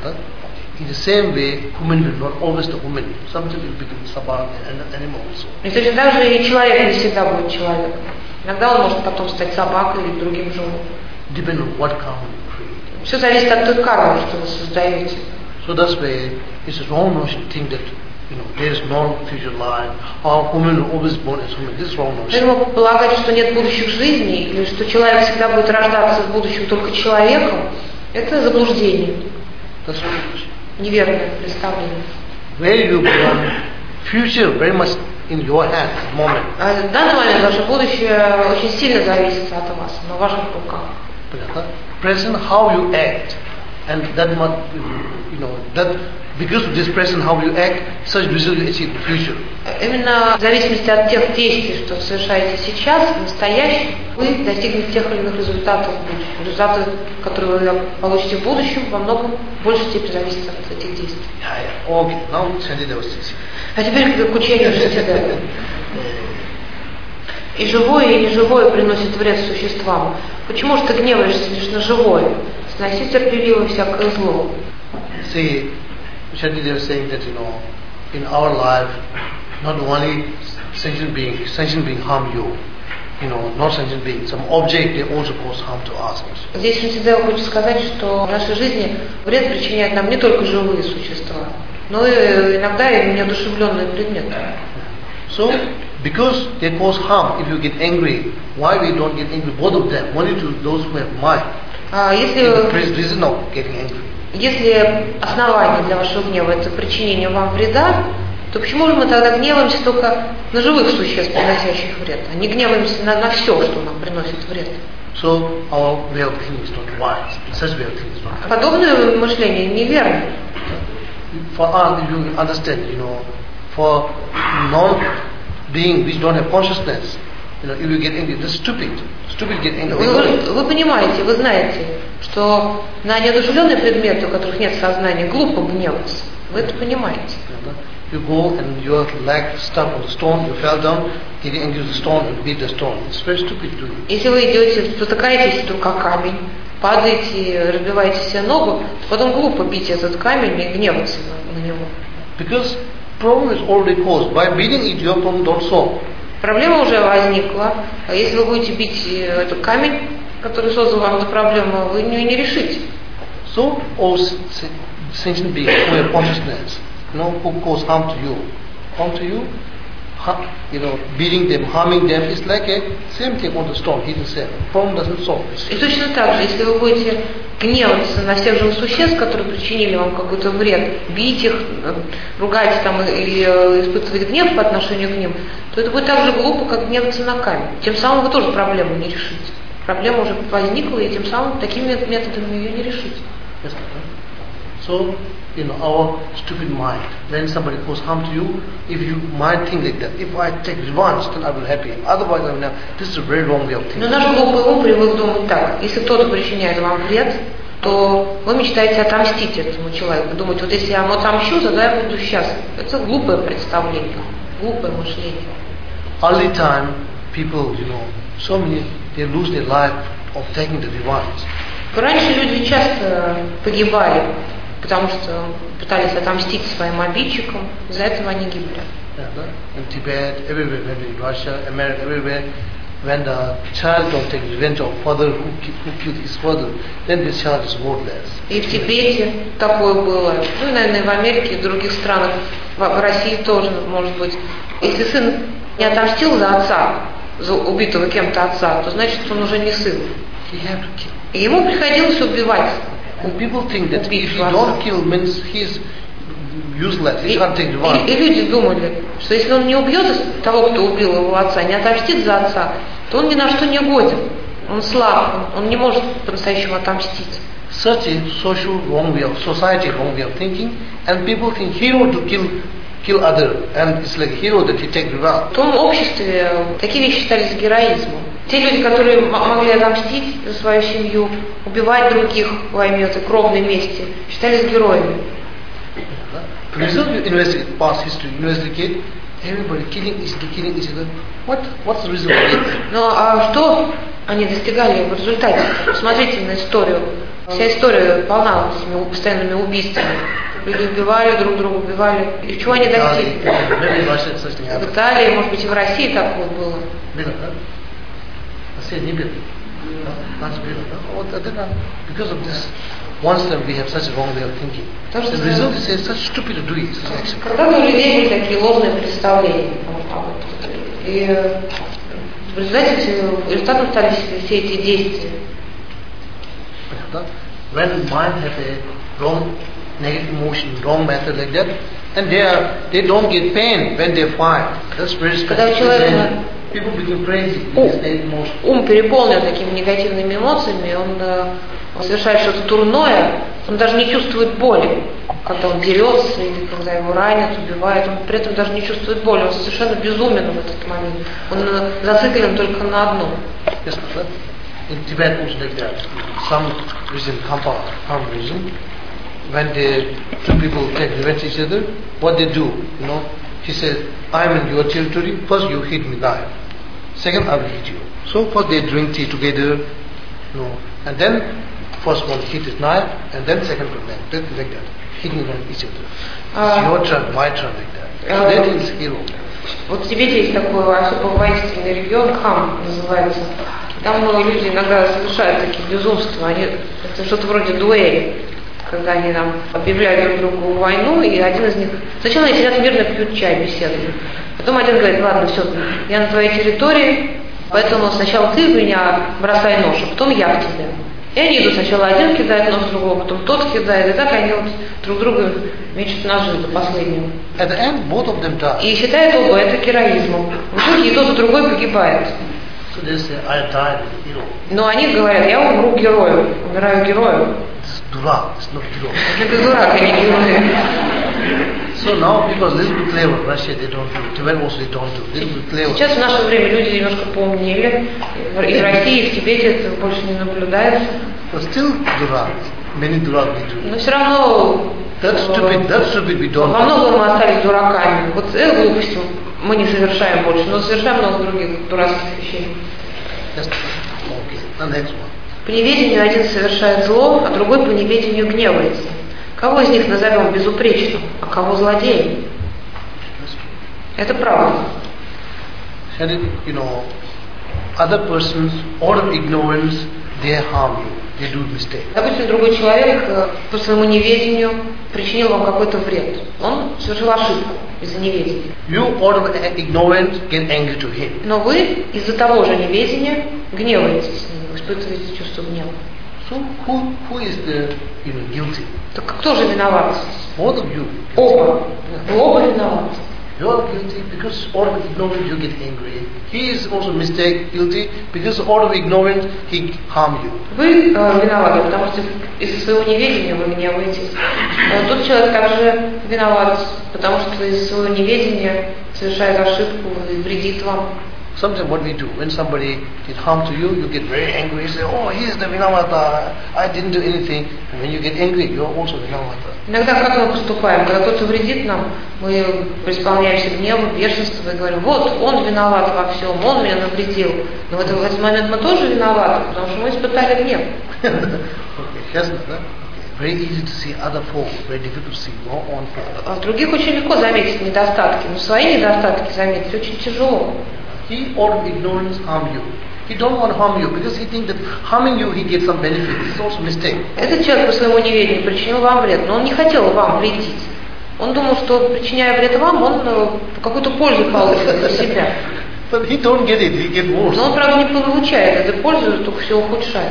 In the same way, woman will not always the woman. Sometimes will become sabha and an animal also. И точно так же и человек не всегда будет человеком. Иногда он может потом стать собакой или другим животным. Depending on what karma you create. Все зависит от той кармы, что вы создаете. So that's why it's a wrong notion to think that you know there is no future life or women are always born as women. This is wrong notion. Поэтому полагать, что нет будущих жизней или что человек всегда будет рождаться в будущем только человеком, это заблуждение. That's wrong notion. Неверное представление. Where you born, future very much in your hand at the moment. А в данный момент ваше будущее очень сильно зависит от вас, на ваших руках. Present, how you act, and that must, you know, that because of this present, how you act, such result you achieve in the future. Именно в зависимости от тех действий, что совершаете сейчас, в настоящем, вы достигнете тех или иных результатов в будущем. Результаты, которые вы получите в будущем, во многом в большей степени зависят от этих действий. Yeah, yeah. Okay, now Shantideva was teaching. А теперь к учению Шантидевы. И живое, и неживое приносит вред существам. Почему же ты гневаешься лишь на живое? Сноси терпеливо всякое зло. See, Shantideva is saying that, you know, in our life, not only sentient being, sentient being harm you, you know, not sentient being, some object, they also cause harm to us also. Здесь Шантидева хочет сказать, что в нашей жизни вред причиняют нам не только живые существа, но и иногда и неодушевленные предметы. So, because they cause harm, if you get angry, why we don't get angry, both of them, only to those who have mind. А если, reason of getting angry. Если основание для вашего гнева это причинение вам вреда, то почему же мы тогда гневаемся только на живых существ, приносящих вред, а не гневаемся на, на все, что нам приносит вред? So, our way of thinking is not wise. Such way of thinking is not wise. Подобное мышление неверно. For us, if you understand, you know, for non-being which don't have consciousness, you know, if you get angry, that's stupid. Stupid get angry. Вы, вы, вы понимаете, вы знаете, что на неодушевленные предметы, у которых нет сознания, глупо гневаться. Вы это понимаете. You go and your leg stuck on the stone, you fell down, getting angry with the stone and beat the stone. It's very stupid to do. Если вы идете, спотыкаетесь вдруг о камень, падаете, разбиваете себе ногу, то потом глупо бить этот камень и гневаться на, на него. Because problem is already caused. By beating it, your problem don't solve. Проблема уже возникла, а если вы будете бить этот камень, который создал вам эту проблему, вы ее не решите. So, all sentient beings who have consciousness, you know, who cause harm to you, harm to you, harm, you know, beating them, harming them, is like a same thing on the stone. He didn't say problem doesn't solve. И точно так же, если вы будете гневаться на всех живых существ, которые причинили вам какой-то вред, бить их, ругать там или испытывать гнев по отношению к ним, то это будет так же глупо, как гневаться на камень. Тем самым вы тоже проблему не решите. Проблема уже возникла, и тем самым такими методами ее не решите. So, you know, our stupid mind, when somebody causes harm to you, if you might think like that, if I take revenge, then I will be happy. Otherwise, I will not. This is a very wrong way of thinking. Но наш глупый ум привык думать так: если кто-то причиняет вам вред, то вы мечтаете отомстить этому человеку. Думать, вот если я ему отомщу, тогда я буду счастлив. Это глупое представление, глупое мышление. Early time, people, you know, so many, they lose their life of taking the revenge. Раньше люди часто погибали, потому что пытались отомстить своим обидчикам, из-за этого они гибли. Yeah, in Tibet, everywhere, maybe in Russia, America, everywhere, when the child don't take revenge of father who, who killed his father, then the child is worthless. И в Тибете такое было, ну, наверное, и в Америке, и в других странах, в России тоже, может быть. Если сын не отомстил за отца, за убитого кем-то отца, то значит, он уже не сын. He had to kill. И ему приходилось убивать. And people think that if he don't kill means he's useless, he can't take revenge. И, и люди думали, что если он не убьет того, кто убил его отца, не отомстит за отца, то он ни на что не годен. Он слаб, он, он не может по-настоящему отомстить. Such a social wrong way of society, wrong way of thinking, and people think hero to kill kill other, and it's like a hero that he take revenge. В том обществе такие вещи считались героизмом. Те люди, которые могли отомстить за свою семью, убивать других во имя этой кровной мести, считались героями. Result you investigate past history, investigate everybody killing each other, killing each other. What what's the result of it? Ну а что они достигали в результате? Посмотрите на историю. Вся история полна этими постоянными убийствами. Люди убивали друг друга, убивали. И чего они достигли? В Италии, может быть, и в России так вот было. That's beautiful. Oh, that- that- because of this, once that we have such a wrong way of thinking, Тоже the result is it's such stupid to do it. It's actually. Когда-то у людей были такие ложные представления. И в результате все- результатом стали все эти действия. When mind has a wrong negative emotion, wrong method like that, and they are they don't get pain when they fight. That's very Когда у special. человека Then people become crazy with this negative emotion. ум переполнен такими негативными эмоциями, он, э, он совершает что-то дурное, он даже не чувствует боли, когда он дерется или когда его ранят, убивают, он при этом даже не чувствует боли, он совершенно безумен в этот момент, он э, зациклен только на одном. Yes, sir. In Tibet also like that. Some region, Khampa, Kham region, when they two people take revenge each other, what they do, you know, he says, I am in your territory, first you hit me knife, second I will hit you. So first they drink tea together, you know, and then first one hit his knife, and then second one like that, like that, hitting on each other. It's your turn, my turn, like that. So that is hero. Вот в Тибете есть такой особо воинственный регион, Хам называется. Там люди иногда совершают такие безумства. Они, это что-то вроде дуэли, когда они там объявляют друг другу войну, и один из них... Сначала они сидят мирно, пьют чай, беседуют. Потом один говорит, ладно, все, я на твоей территории, поэтому сначала ты в меня бросай нож, а потом я в тебя. И они идут, сначала один кидает нож другого, потом тот кидает, и так они вот друг друга мечут ножи до последнего. At the end, both of them die. И считают оба это героизмом. В итоге и тот, и другой погибает. So they say, I died as a hero. Но они говорят, я умру герою, умираю герою. It's dura, it's not hero. Это дурак, а не герой. So now people are a little bit clever. Russia they don't do. Tibet also they don't do. Little bit clever. Сейчас в наше время люди немножко поумнели. И в России, и в Тибете это больше не наблюдается. But still dura. Many dura we do. Но все равно That's stupid. That's stupid. We don't. во многом мы остались дураками. Вот эту глупость мы не совершаем больше, но совершаем много других дурацких вещей. That's okay. The next one. По неведению один совершает зло, а другой по неведению гневается. Кого из них назовем безупречным, а кого злодеем? Это правда. And it, you know, other persons, out of ignorance, they harm you. They do mistake. Допустим, другой человек э, по своему неведению причинил вам какой-то вред. Он совершил ошибку из-за неведения. You, out of ignorance, get angry to him. Но вы из-за того же неведения гневаетесь, вы испытываете чувство гнева. So who who is the you know guilty? Так кто же виноват? Both of you. Оба. Вы оба виноваты. You are guilty because out of ignorance you get angry. He is also mistake guilty because out of ignorance he harm you. Вы э, виноваты, потому что из-за своего неведения вы гневаетесь. А тот человек также виноват, потому что из-за своего неведения совершает ошибку и вредит вам. Sometimes what we do, when somebody did harm to you, you get very angry, you say, oh, he is the Vinamata, I didn't do anything. And when you get angry, you are also Vinamata. Иногда как мы поступаем, когда кто-то вредит нам, мы преисполняемся гнева, бешенства и говорим, вот, он виноват во всем, он меня навредил. Но в этот, в этот момент мы тоже виноваты, потому что мы испытали гнев. Okay, yes, да? Very easy to see other faults, very difficult to see your own fault. А в других очень легко заметить недостатки, но свои недостатки заметить очень тяжело. He, out of ignorance, harm you. He don't want to harm you because he thinks that harming you, he gets some benefit. It's also a mistake. Этот человек по своему неведению причинил вам вред, но он не хотел вам вредить. Он думал, что причиняя вред вам, он э, какую-то пользу получит для себя. But he don't get it, he get worse. Но он, правда, не получает этой пользы, только все ухудшает.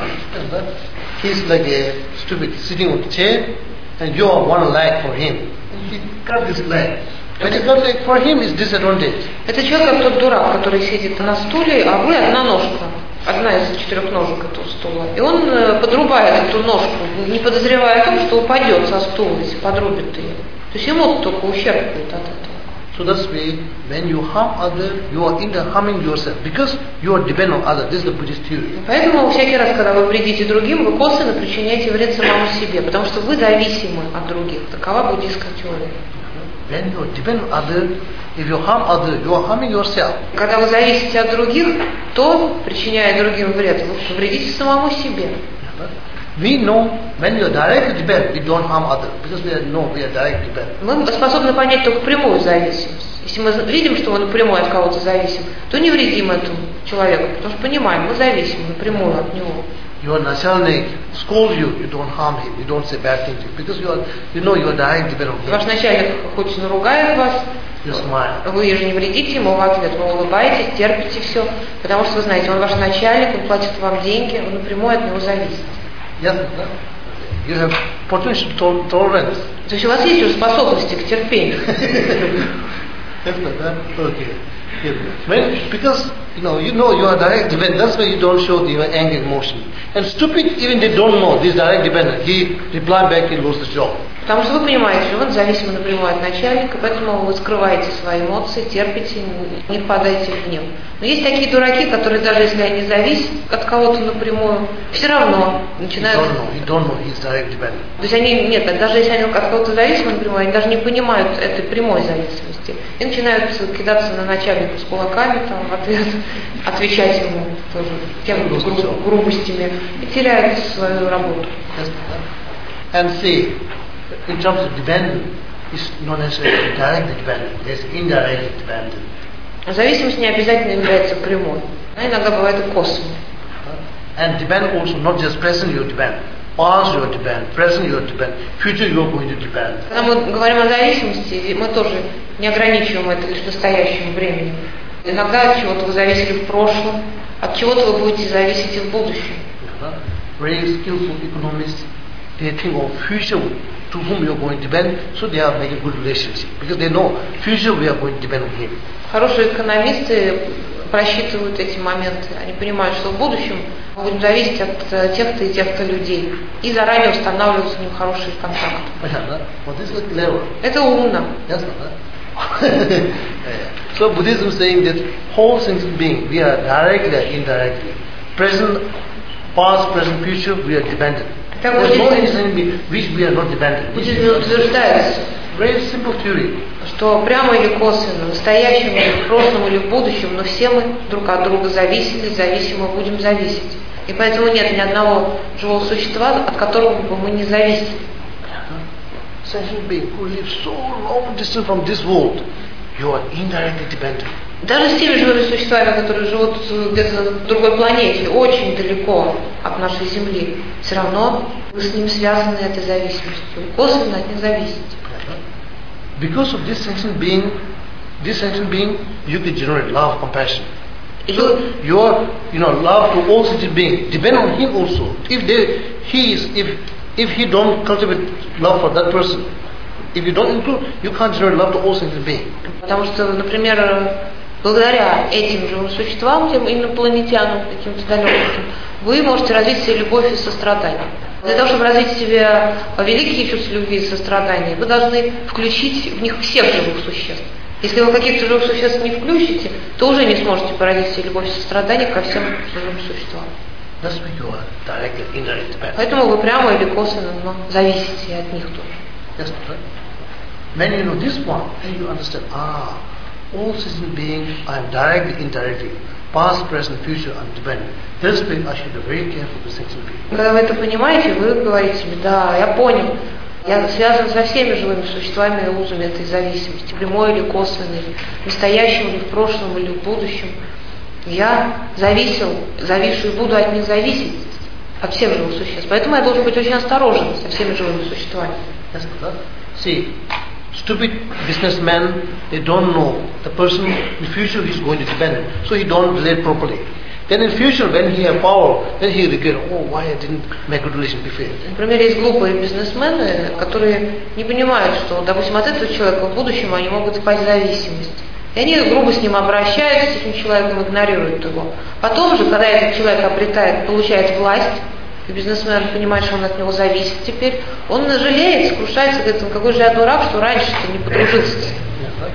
He's like a stupid sitting on a chair and you are one leg for him. He cut his leg. When he cut leg for him, it's disadvantage. Это человек как тот дурак, который сидит на стуле, а вы одна ножка. Одна из четырех ножек этого стула. И он э, подрубает эту ножку, не подозревая о том, что упадет со стула, если подрубит ее. То есть ему только ущерб будет от этого. So that's why when you harm other, you are in the harming yourself because you are dependent on other. This is the Buddhist theory. Поэтому всякий раз, когда вы вредите другим, вы косвенно причиняете вред самому себе, потому что вы зависимы от других. Такова буддийская теория. When you are dependent on other, if you harm other, you are harming yourself. Когда вы зависите от других, то, причиняя другим вред, вы вредите самому себе. We know when you are directly dependent, we don't harm other because we are, know we are directly dependent. Мы способны понять только прямую зависимость. Если мы видим, что мы напрямую от кого-то зависим, то не вредим этому. человека, потому что понимаем, мы зависим напрямую от него. Your начальник scolds you, you don't harm him, you don't say bad things, because you are, you know you are direct dependent on him. Ваш начальник хоть и наругает вас, You smile. вы же не вредите ему в ответ, вы улыбаетесь, терпите все, потому что вы знаете, он ваш начальник, он платит вам деньги, вы напрямую от него зависите. Yes, you have potential to- tolerance. То есть у вас есть уже способности к терпению. Yes, okay. Yeah. When, because you know you know you are direct dependent, that's why you don't show the anger emotion. And stupid, even they don't know this direct dependent. He reply back, he loses the job. Потому что вы понимаете, что вы зависимы напрямую от начальника, поэтому вы скрываете свои эмоции, терпите, не впадаете в гнев. Но есть такие дураки, которые даже если они зависят от кого-то напрямую, все равно начинают... You don't know, you don't know he's direct dependent. То есть они, нет, даже если они от кого-то зависимы напрямую, они даже не понимают этой прямой зависимости. И начинают кидаться на начальника с кулаками, там, в ответ, отвечать ему тоже тем гру- грубостями и теряют свою работу. Yes, and see, in terms of dependent, it's not necessarily directly dependent, there's indirectly dependent. Зависимость не обязательно является прямой, она иногда бывает и косвенной. And depend also not just present you depend, past you depend, present you depend, future you are going to depend. Когда мы говорим о зависимости, мы тоже не ограничиваем это лишь настоящим временем. Иногда от чего-то вы зависели в прошлом, от чего-то вы будете зависеть и в будущем. Very skillful economists, they think of future to whom you are going to depend, so they are making good relationship because they know future we are going to depend on him. Хорошие экономисты просчитывают эти моменты. Они понимают, что в будущем мы будем зависеть от тех-то и тех-то людей. И заранее устанавливают с ним хорошие контакты. What is it clever? Это умно. Yes, so Buddhism is saying that whole sentient being, we are directly or indirectly, present, past, present, future, we are dependent. There's no sentient being which we are not dependent. Буддизм утверждает, Very simple theory. что прямо или косвенно, в настоящем или в прошлом или в будущем, но все мы друг от друга зависели, зависимы будем зависеть. И поэтому нет ни одного живого существа, от которого бы мы не зависели. Sentient being who lives so long distance from this world, you are indirectly dependent. Даже с теми живыми существами, которые живут где-то на другой планете, очень далеко от нашей Земли, все равно вы с ним связаны этой зависимостью, косвенно от них зависите. Because of this sentient being, this sentient being, you can generate love, compassion. So your, you know, love to all sentient beings depend on him also. If they, he is, if if he don't cultivate love for that person, if you don't include, you can't generate love to all sentient beings. Потому что, например, благодаря этим живым существам, тем инопланетянам, каким-то далеким, вы можете развить в себе любовь и сострадание. Для того, чтобы развить в себе великие чувства любви и сострадания, вы должны включить в них всех живых существ. Если вы каких-то живых существ не включите, то уже не сможете породить в себе любовь и сострадание ко всем живым существам. That's why you are directly, indirectly dependent. Поэтому вы прямо или косвенно, но зависите от них тоже. Yes, right? When you know this one, then you understand, ah, all sentient beings, I am directly, indirectly, past, present, future, I'm dependent. That's why I should be very careful with sentient beings. Когда вы это понимаете, вы говорите себе, да, я понял, я связан со всеми живыми существами и узами этой зависимости, прямой или косвенной, в настоящем или в прошлом или в будущем. Я зависел, завишу и буду от них зависеть, от всех живых существ. Поэтому я должен быть очень осторожен со всеми живыми существами. Yes, right? See, stupid businessmen, they don't know the person in future he's going to depend, so he don't relate properly. Then in future, when he have power, then he regret, oh, why I didn't make good relation before. Например, есть глупые бизнесмены, которые не понимают, что, допустим, от этого человека в будущем они могут впасть в зависимость. И они грубо с ним обращаются, с этим человеком игнорируют его. Потом же, когда этот человек обретает, получает власть, и бизнесмен понимает, что он от него зависит теперь, он жалеет, сокрушается, говорит, ну какой же я дурак, что раньше-то не подружился с ним.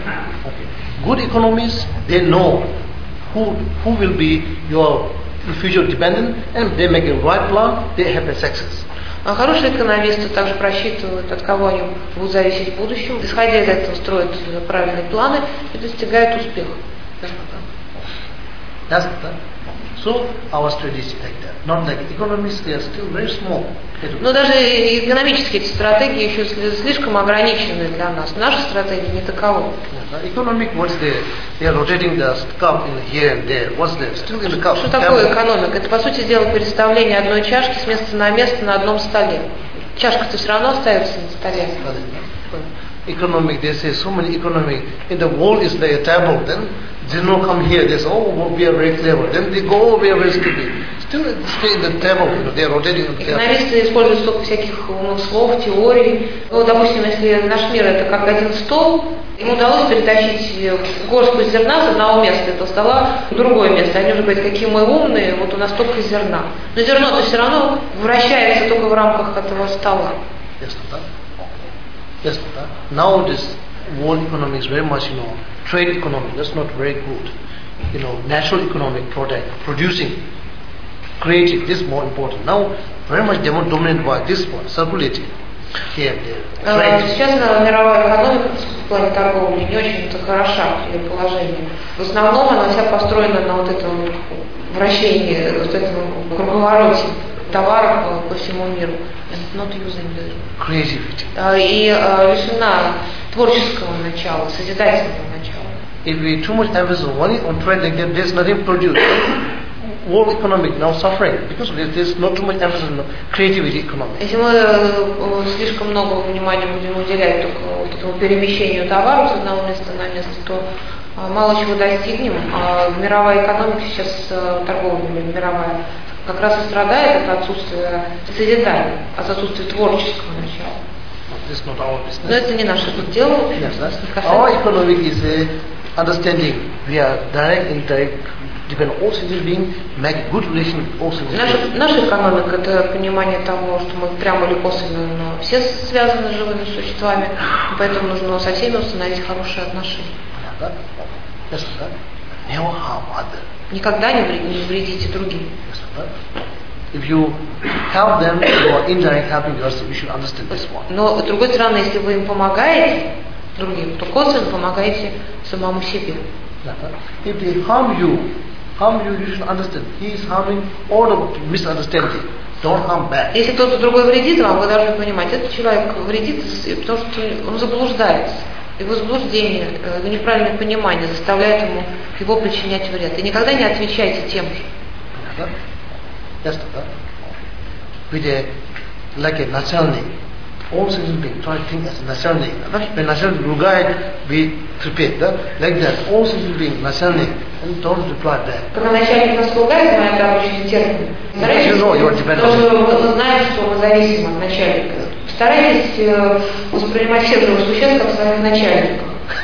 Good economists, they know who who will be your future dependent, and they make a right plan, they have a success. А хорошие экономисты также просчитывают, от кого они будут зависеть в будущем, исходя из этого строят правильные планы и достигают успеха. So our strategy is like that. Not like economists, they are still very small. Но даже экономические эти стратегии еще слишком ограничены для нас. Наши стратегии не таковы. The economic, what's there? They are rotating the cup in here and there. What's there? Still in the cup. Что такое экономика? Это, по сути дела, переставление одной чашки с места на место на одном столе. Чашка-то все равно остается на столе. Economic, they say so many economic. In the world is like a table. Then they don't come here. They say, oh, we are very clever. Then they go, oh, we are very stupid. Still stay in the table. You know, they are rotating the table. Экономисты используют столько всяких умных слов, теорий. Ну, допустим, если наш мир это как один стол, им удалось перетащить горстку зерна с одного места этого стола в другое место. Они уже говорят, какие мы умные, вот у нас столько зерна. Но зерно-то все равно вращается только в рамках этого стола. Yes, that. Yes, that. Now this world economy is very much, you know, trade economy. That's not very good. You know, natural economic product, producing, creating. This is more important. Now, very much dominated by this one, circulating here and there. Сейчас мировая экономика в плане торговли не очень-то хороша в ее положении. В основном она вся построена на вот этом вращении, вот этом круговороте товаров по всему миру. Not using the creativity. И лишена творческого начала, созидательного начала. If we too much emphasis on one on trade, like that, there's nothing produced. World economic now suffering because there's not too much emphasis on creativity economy. Если мы слишком много внимания будем уделять только вот этому перемещению товаров с одного места на место, то мало чего достигнем. А мировая экономика сейчас, торговая мировая, как раз и страдает от отсутствия созидания, от отсутствия творческого начала. This is not our business. Но это не наше дело. Yes, our economic is a understanding. We are direct, indirect, depend on all sentient beings, make good relation with all sentient beings. Наша, наша экономика – это понимание того, что мы прямо или косвенно, но все связаны с живыми существами, поэтому нужно со всеми установить хорошие отношения. Yes, never harm others. Никогда не вредите другим. If you help them, you are indirectly helping yourself. You should understand this one. Но с другой стороны, если вы им помогаете другим, то косвенно помогаете самому себе. If they harm you, harm you, you should understand. He is harming all the misunderstanding. Don't harm back. Если кто-то другой вредит вам, вы должны понимать, этот человек вредит, потому что он заблуждается. Его заблуждение, его неправильное понимание заставляет ему его причинять вред. И никогда не отвечайте тем же. Yes, with a like a начальник, all sentient beings try to think as a начальник. When начальник ругает, we prepare. Да? Like that, all sentient beings начальник, and don't reply back. Когда начальник нас ругает, мы это обычный термин. Старайтесь, you know you are dependent. потому что мы знаем, что мы зависим от начальника. Старайтесь э, воспринимать всех живых существ как своих начальников.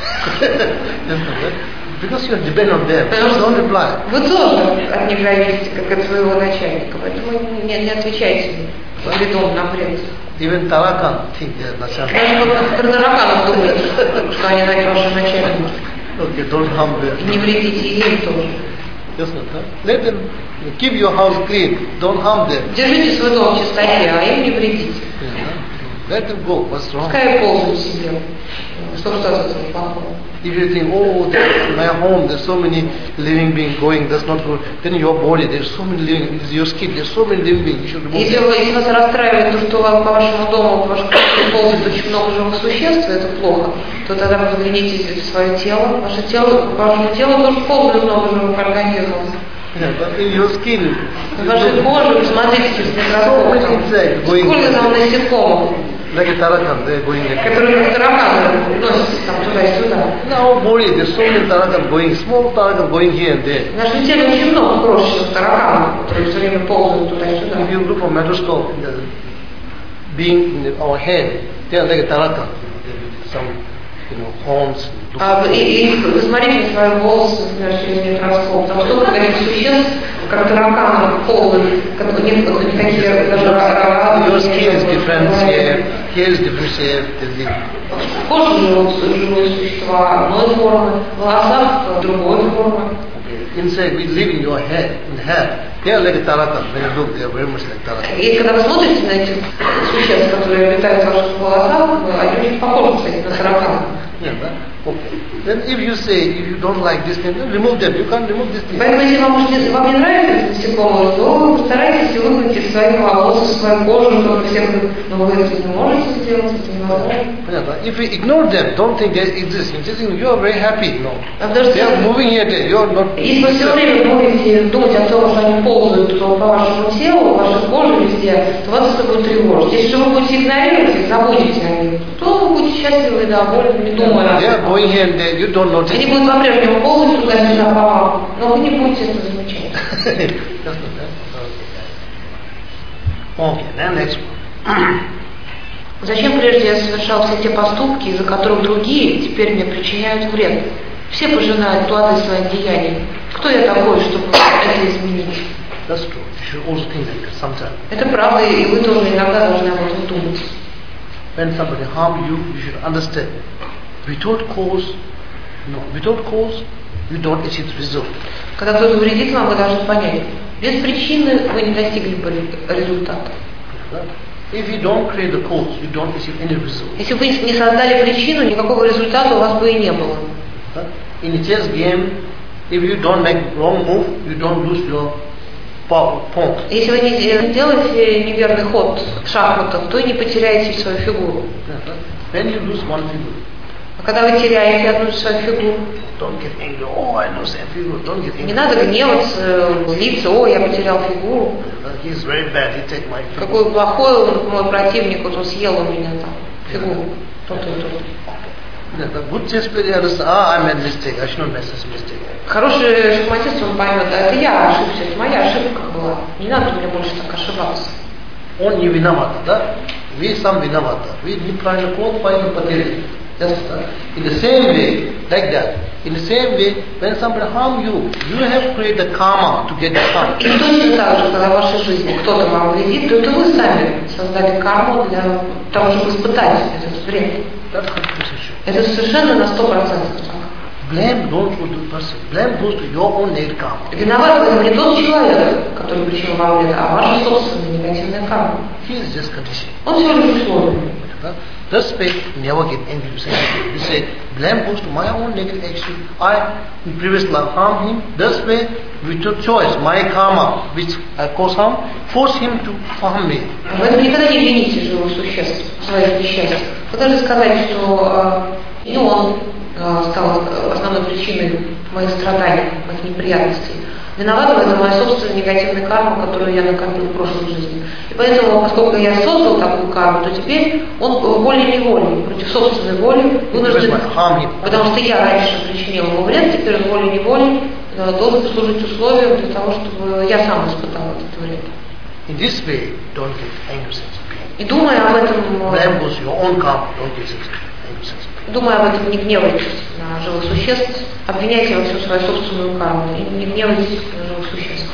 Because you are dependent on them, so don't reply. Вы тоже от них зависите, как от своего начальника, поэтому не, не отвечайте вредом на вред. Even таракан think they are начальник. Даже про тараканов думают, что они ваши начальники. Okay, don't harm them. Не вредите им тоже. Yes, let them keep your house clean. Don't harm them. Держите свой дом в чистоте, а им не вредите. Let them go. What's wrong? Пускай ползают себе. Что ж это плохого? If you think, oh, in my home there's so many living beings going, that's not good. Then your body, there's so many living, your skin, there's so many living beings. You should remove Если, вы, если вас расстраивает то, что по вашему дому, в вашем квартире ползает очень много живых существ, это плохо, то тогда вы взгляните в свое тело. Ваше тело, вашему телу тоже ползает много живых организмов. Yeah, in your skin. В вашей коже, посмотрите через микроскоп, сколько там насекомых. Like a tarakan, they're going like которые как тараканы носятся там туда-сюда. In our body, there's so many tarakan going, small tarakan going here and there. В нашем теле очень много крошечных тараканов, которые все время ползают туда-сюда. If you look for microscope, the being in our head, they are like a tarakan. Some, you know, horns. А, и, и вы смотрите на свои волосы, например, через микроскоп, там столько таких существ, как тараканы, ползают, как нет никаких даже рога. Your skin is different shape, hair is different shape. В коже живут живые существа одной формы, в волосах другой формы. Inside, we live in your head, in hair. They are like a tarakan. When you look, they are very much like tarakan. И когда вы смотрите на этих существ, которые обитают в ваших волосах, они очень похожи, кстати, на тараканов. Yeah, that? Okay. then if you say, if you don't like this thing, then remove them. You can't remove this thing. Поэтому, если вам, может, вам не нравится насекомое, то постарайтесь выгнать из своих волос, из своей кожи, чтобы всех, но вы это не можете сделать, это невозможно. If you ignore them, don't think they exist. You are very happy. No. А They are moving here, there. You are not. Если вы все время будете думать о том, что они ползают по вашему телу, по вашей коже везде, то вас это будет тревожить. Если же вы будете игнорировать их, забудете о них, то вы будете счастливы и довольны, не думая. They are going here and there. You don't notice. Они будут по-прежнему ползать туда-сюда по вам, но вы не будете это замечать. Okay, then next one. Зачем прежде я совершал все те поступки, из-за которых другие теперь мне причиняют вред? Все пожинают плоды своих деяний. Кто я такой, чтобы это изменить? That's true. You should also think like that sometimes. Это правда, и вы тоже иногда должны об этом думать. When somebody harm you, you should understand. Without cause, no. Without cause, you don't achieve result. Когда кто-то вредит вам, вы должны понять. Без причины вы не достигли бы результата. If you don't create the cause, you don't achieve any result. Если вы не создали причину, никакого результата у вас бы и не было. In a chess game, if you don't make wrong move, you don't lose your pawn. Если вы не делаете неверный ход в шахматах, то и не потеряете свою фигуру. When you lose one figure, а когда вы теряете одну свою фигуру, don't get angry. Oh, I lose that figure. Don't get angry. Не надо гневаться, злиться. О, я потерял фигуру. He is very bad. He take my figure. Какой плохой он, мой противник, вот он съел у меня там фигуру. То-то и то-то. The good chess player understands. Ah, I made mistake. I should not make such mistake. Хороший шахматист, он поймет, а это я ошибся, это моя ошибка была. Не надо мне больше так ошибаться. Он не виноват, да? Вы сам виноваты. Вы неправильно код, поэтому потеряли. In the same way, like that. In the same way, when somebody harm you, you have created the karma to get the harm. И точно так же, когда в вашей жизни кто-то вам вредит, то это вы сами создали карму для того, чтобы испытать этот вред. Это совершенно на сто процентов так. Blame don't go to the person. Blame goes to your own negative karma. Виноват в этом не тот человек, который причинил вам вред, а ваша собственная негативная карма. He is just conditioned. Он всего лишь условие. Thus way, never get angry. You say, you say, blame goes to my own negative action. I, in previous life, harmed him. Thus way, we took choice, my karma, which I caused harm, forced him to harm me. Вы никогда не вините живых существ в своих несчастьях. Вы должны сказать, что э, не он э, стал основной причиной моих страданий, моих неприятностей. Виновата в этом моя собственная негативная карма, которую я накопил в прошлой жизни. И поэтому, поскольку я создал такую карму, то теперь он волей-неволей, против собственной воли, вынужден, потому что я раньше причинил ему вред, теперь он волей-неволей должен служить условием для того, чтобы я сам испытал этот вред. In this way, don't get angry. И думая об этом, blame goes your own karma, don't get angry. Думая об этом, не гневайтесь на живых существ, обвиняйте во всю свою собственную карму, и не гневайтесь на живых существ.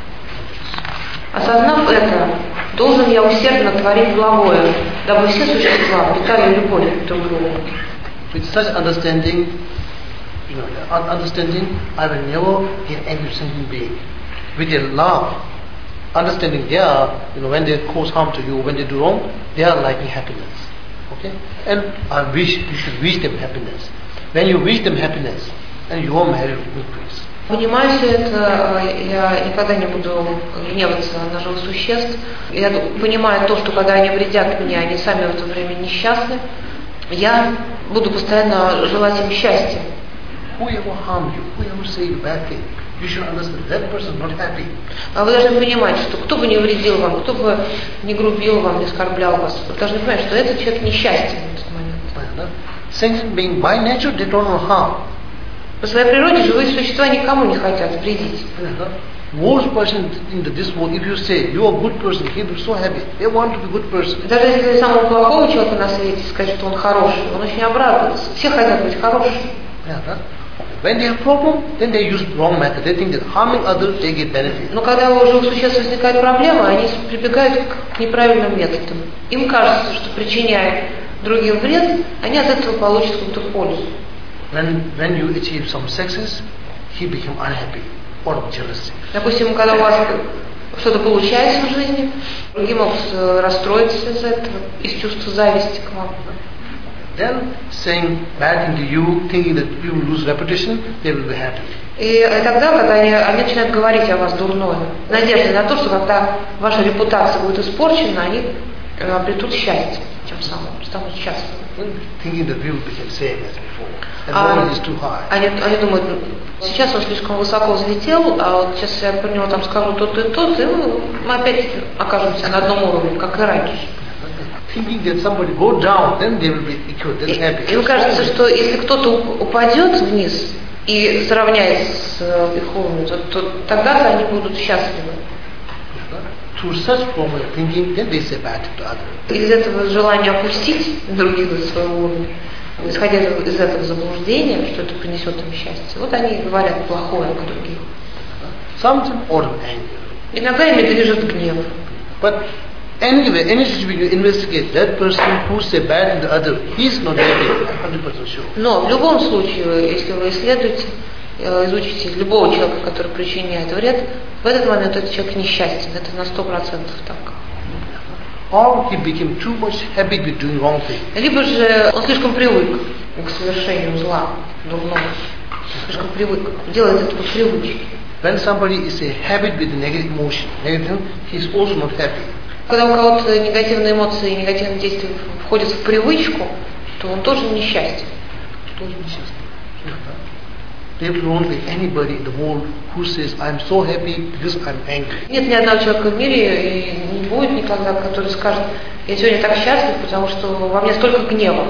Осознав это, должен я усердно творить благое, дабы все существа питали любовь друг к другу. With such understanding, you know, understanding, I will never get angry with something big. With a love, understanding they are, you know, when they cause harm to you, when they do wrong, they are liking happiness. Okay? And I wish you should wish them happiness. When you wish them happiness, and your marriage will increase. Понимая все это, я никогда не буду гневаться на живых существ. Я понимаю то, что когда они вредят мне, они сами в это время несчастны. Я буду постоянно желать им счастья. Whoever harm you, whoever say you bad thing, you should understand that person is not happy. А вы должны понимать, что кто бы не вредил вам, кто бы не грубил вам, не оскорблял вас, вы должны понимать, что этот человек несчастен в этот момент. Sentient being by nature they don't want harm. По своей природе живые существа никому не хотят вредить. Most person in this world, if you say you are a good person, he will be so happy. They want to be good person. Даже если самого плохого человека на свете сказать, что он хороший, он очень обрадуется. Все хотят быть хорошими. Yeah, when they have problem, then they use wrong method. They think that harming others, they get benefit. Но когда у живых существ возникает проблема, они прибегают к неправильным методам. Им кажется, что причиняя другим вред, они от этого получат какую-то пользу. When when you achieve some success, he become unhappy or jealous. Допустим, когда у вас что-то получается в жизни, другие могут расстроиться из-за этого, из чувства зависти к вам. then saying bad thing to you, thinking that you will lose reputation, they will be happy. И тогда, когда они, они начинают говорить о вас дурное, надежда на то, что когда ваша репутация будет испорчена, они обретут счастье, тем самым станут счастливы. Thinking that we will become same as before, and А, moment is too high. они, они думают, сейчас он слишком высоко взлетел, а вот сейчас я про него там скажу то-то и то-то, и мы опять окажемся на одном уровне, как и раньше. Thinking that somebody go down, then they will be equal, then happy. Им кажется, что если кто-то упадет вниз и сравняется с их уровнем, то, то тогда-то они будут счастливы. Through such form of thinking, then they say bad to others. Из этого желания опустить других до своего уровня, исходя из этого заблуждения, что это принесет им счастье, вот они говорят плохое о других. Sometimes out of anger. Иногда ими движет гнев. But anyway, any situation you investigate, that person who say bad to the other, he is not happy, one hundred percent sure. Но в любом случае, если вы исследуете, изучите любого человека, который причиняет вред, в этот момент этот человек несчастен. Это на сто процентов так. Or he became too much habit with doing wrong thing. Либо же он слишком привык к совершению зла, дурного. Слишком привык. Делает это по привычке. When somebody is a habit with negative emotion, negative, he is also not happy. Когда у кого-то негативные эмоции и негативные действия входят в привычку, то он тоже несчастен. Тоже несчастен. There won't be anybody in the world who says, I'm so happy because I'm angry. Нет ни одного человека в мире, и не будет никогда, который скажет, я сегодня так счастлив, потому что во мне столько гнева.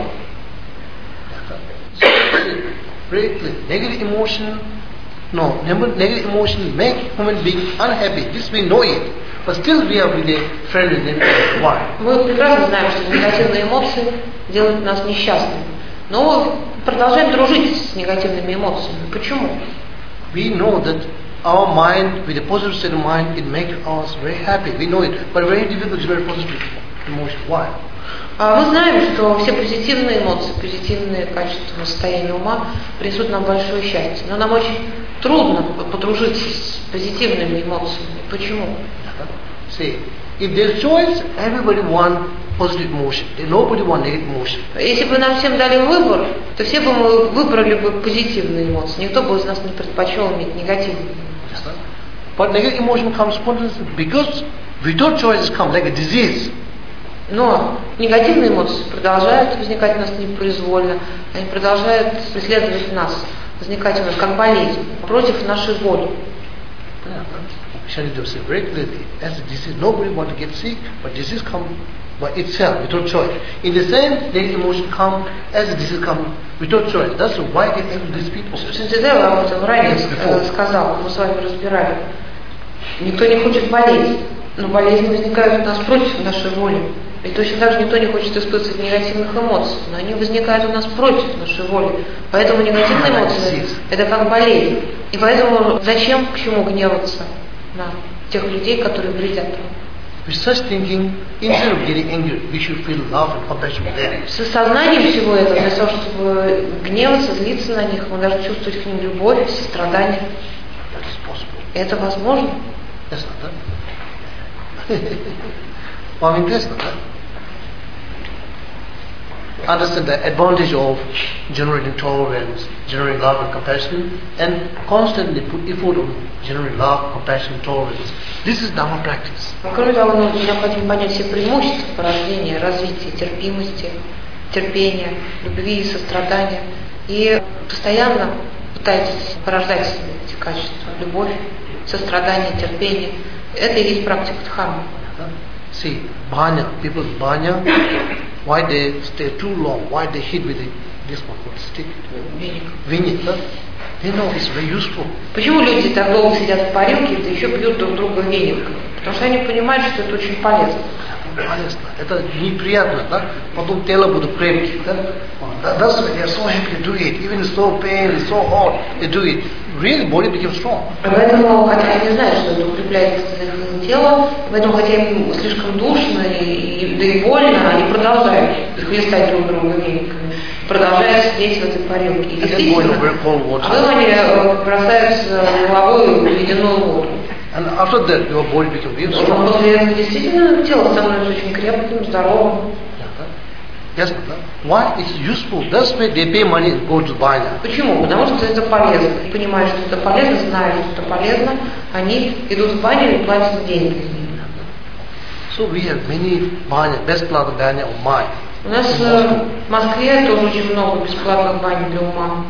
Negative emotion, no, negative emotion make human being unhappy. This we know it, but still we are with a friend with them. Why? Мы прекрасно знаем, что негативные эмоции делают нас несчастными. Но продолжаем дружить с негативными эмоциями. Почему? We know that our mind, with a positive state of mind, it makes us very happy. We know it, but very difficult to very positive emotion. Why? А мы знаем, что все позитивные эмоции, позитивные качества, состояния ума принесут нам большое счастье. Но нам очень трудно подружиться с позитивными эмоциями. Почему? See, if there's choice, everybody wants positive emotion. Nobody wants negative emotion. Если бы нам всем дали выбор, то все бы мы выбрали бы позитивные эмоции. Никто бы из нас не предпочел иметь негативные эмоции. But negative emotion comes spontaneously because without choice it comes like a disease. Но негативные эмоции продолжают возникать у нас непроизвольно, они продолжают преследовать нас, возникать у нас как болезнь, против нашей воли. Shantideva said very clearly, as a disease, nobody wants to get sick, but disease comes by itself, without choice. In the same, negative emotion comes as a disease comes without choice. That's why I get angry with these people. Шантидева об этом ранее сказал, мы с вами разбирали. Никто не хочет болеть, но болезни возникают у нас против нашей воли. И точно так же никто не хочет испытывать негативных эмоций, но они возникают у нас против нашей воли. Поэтому негативные эмоции – это как болезнь. И поэтому зачем, к чему гневаться на тех людей, которые вредят нам? With such thinking, instead of getting angry, we should feel love and compassion for them. С осознанием всего этого, для того, чтобы гневаться, злиться на них, мы должны чувствовать к ним любовь, сострадание. That is possible. Это возможно? That's not that. Well, I mean, that's not that. Understand the advantage of generating tolerance, generating love and compassion, and constantly put effort on generating love, compassion, tolerance. This is Dhamma practice. Кроме того, необходимо понять все преимущества порождения, развития терпимости, терпения, любви и сострадания. И постоянно пытайтесь порождать эти качества. Любовь, сострадание, терпение. Это и есть практика Дхаммы. See, bhanya, people bhanya, why they stay too long, why they hit with the, this one, what stick? Веник. They know it's very useful. Почему люди так долго сидят в парилке, да еще бьют друг друга веником? Потому что они понимают, что это очень полезно. Полезно. Это неприятно, да? Потом тело будет крепким, да? That's why they are so happy to do it. Even it's so pain, it's so hot, they do it. Really, body becomes strong. Поэтому, хотя они знают, что это укрепляет тело, поэтому, хотя им слишком душно и, и, да и больно, они продолжают хлестать друг друга вениками, продолжают сидеть в этой парилке. И действительно, а потом они бросаются головой в ледяную воду. And after that, your body becomes very strong. После этого действительно тело становится очень крепким, здоровым. Yes, no? Why? It's useful. That's why they pay money and go to Banya. Почему? Потому что это полезно. И понимают, что это полезно, знают, что это полезно, они идут в баню и платят деньги. So we have many Banya, best plata Banya of mine. У нас в Москве тоже очень много бесплатных бань для ума.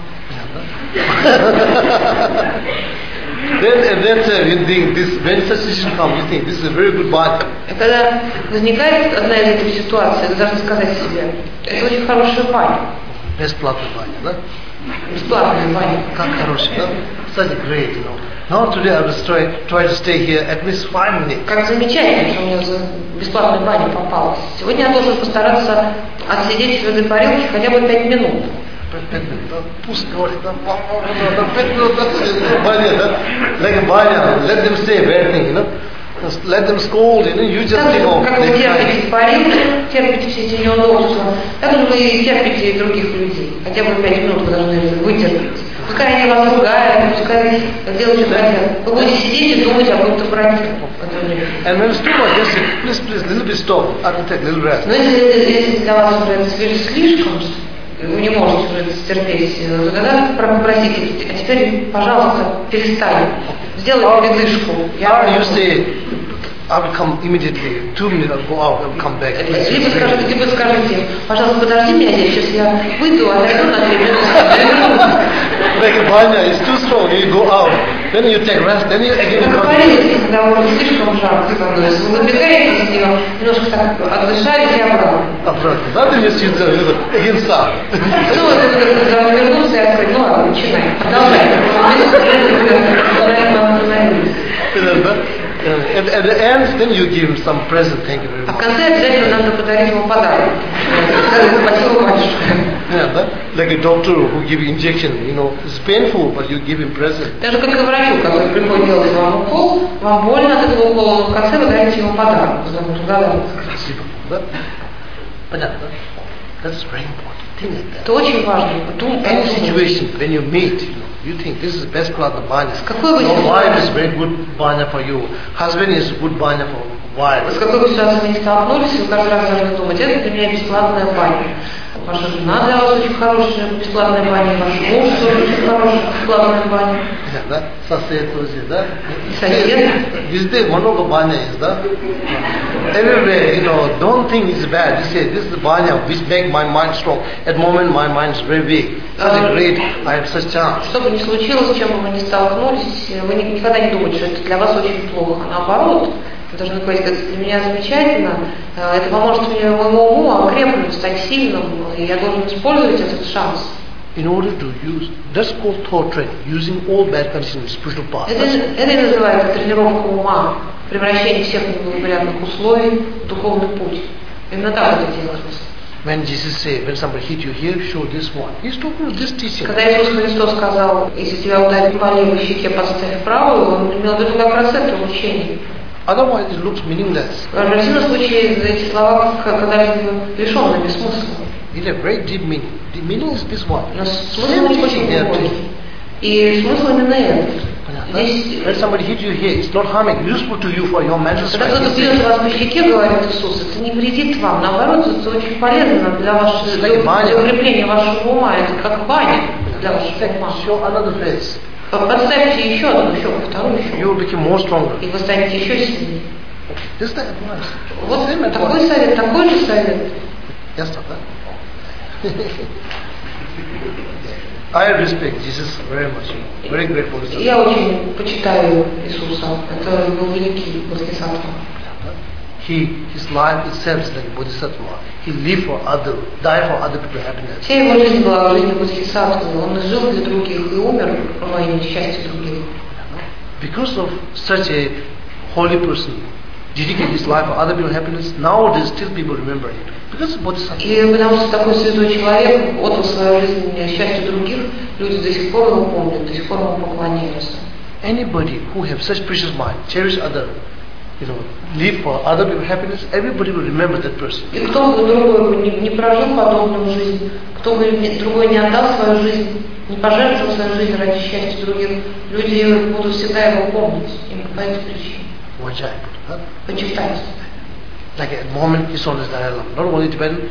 Then and then uh, you think this when such situation comes, you think this is a very good banya. И когда возникает одна из этих ситуаций, вы должны сказать себе, это очень хорошая баня. Бесплатная баня, да? Бесплатная баня. Как хорошая, да? Such a great, you know. Now today I will try try to stay here at least five minutes. Как замечательно, что мне бесплатная баня попалась. Сегодня я должен постараться отсидеть в этой парилке хотя бы пять минут. Пять минут, да? Пусть говорит, да? Пять минут, да? Баня, да? Like a баня, let them say bad thing, you know. Just let them scold, you know. You just think of. Как вы терпите парилки, терпите все эти неудобства, так же вы и терпите и других людей. Хотя бы пять минут вы должны вытерпеть. Пускай они вас ругают, пускай делают, что хотят. Вы будете сидеть и думать об этом братьях. And when it's too much, just say, please, please, little bit stop. I will take a little rest. Но если, если для вас уже слишком, вы не можете уже это стерпеть, то тогда попросите, а теперь, пожалуйста, перестань. Сделай передышку. Or you say, I will come immediately. Two minutes, I'll go out, I'll come back. Либо скажите, либо скажите, пожалуйста, подожди меня здесь, сейчас я выйду, отойду на две минуты. Like a banya is too strong, you go out, then you take rest, then you again Как come. говорили, когда уже слишком жарко становится, вы выбегаете из нее, немножко так отдышались и обратно. Обратно. Надо мне сидеть, again start. Ну, вот развернуться и открыть, ну ладно, начинай, продолжай. At, at the end, then you give him some present. Thank you very А в much. конце обязательно надо подарить ему подарок. Сказать спасибо, батюшка. Yeah, that, like a doctor who give you injection, you know, it's painful, but you give him present. Даже как и врачу, который приходит делать вам укол, вам больно от этого укола, но в конце вы даете ему подарок. Спасибо. Да? Понятно? That's very important. Think like that. Это очень важно. Any situation when you meet, you know, you think this is the best part of banya. Какой бы Your ситуации- wife is very good banya for you. Husband is good banya for wife. С какой бы ситуацией вы не столкнулись, вы каждый раз должны думать, это для меня бесплатная баня. Ваша жена для вас очень хорошая бесплатная баня, ваш муж тоже очень хорошая бесплатная баня. Yeah, да? Сосед тоже, да? Сосед. Везде много баня есть, да? Everywhere, you know, don't think it's bad. You say, this is the banya which make my mind strong. At the moment, my mind is very weak. Such a great, I have such chance. Что бы ни случилось, с чем бы вы ни столкнулись, вы никогда не думаете, что это для вас очень плохо. Наоборот, вы должны говорить, как для меня замечательно, это поможет мне моему уму окрепнуть, стать сильным, и я должен использовать этот шанс. In order to use, that's called thought training, using all bad conditions, spiritual path. Это, это и называется тренировка ума, превращение всех неблагоприятных условий в духовный путь. Именно так это делается. When Jesus said, when somebody hit you here, show this one. He's talking about this teaching. Когда Иисус Христос сказал, если тебя ударит по левой щеке, подставь правую, он имел в виду как раз это учение. Otherwise, it looks meaningless. В противном случае эти слова казались бы лишенными смысла. It has very deep meaning. The meaning is this one. Но смысл Same очень teaching there глубокий. too. И смысл именно этот. Здесь, When somebody hit you here, it's not harming, useful to you for your mental когда кто-то strength. бьет вас по щеке, говорит Иисус, это не вредит вам, наоборот, это очень полезно для, вашего, для, для укрепления вашего ума, это как баня для вашего ума. Show another face. Подставьте еще одну щеку, вторую щеку, You will become more stronger. и вы станете еще сильнее. This is the advice. Вот Same такой advice. совет, такой же совет. Yes, Tata. I respect Jesus very much. Very grateful. to Я очень почитаю Иисуса, это был великий бодхисаттва. He, his life itself is like bodhisattva. He lived for other, died for other people's happiness. Вся его жизнь была жизнью бодхисаттвы, он жил для других и умер во имя счастья других. Because of such a holy person, dedicate his life for other people's happiness, nowadays still people remember it. Because of bodhisattva. И потому что такой святой человек отдал свою жизнь счастью других, люди до сих пор его помнят, до сих пор ему поклоняются. Anybody who have such precious mind, cherish other, you know, live for other people's happiness, everybody will remember that person. И кто бы другой не, не прожил подобную жизнь, кто бы не, другой не отдал свою жизнь, не пожертвовал свою жизнь ради счастья других, люди будут всегда его помнить. Именно по этой причине. Vajay, huh? Почитайте. Like at the moment, he's on his dialogue. Not only Tibetan,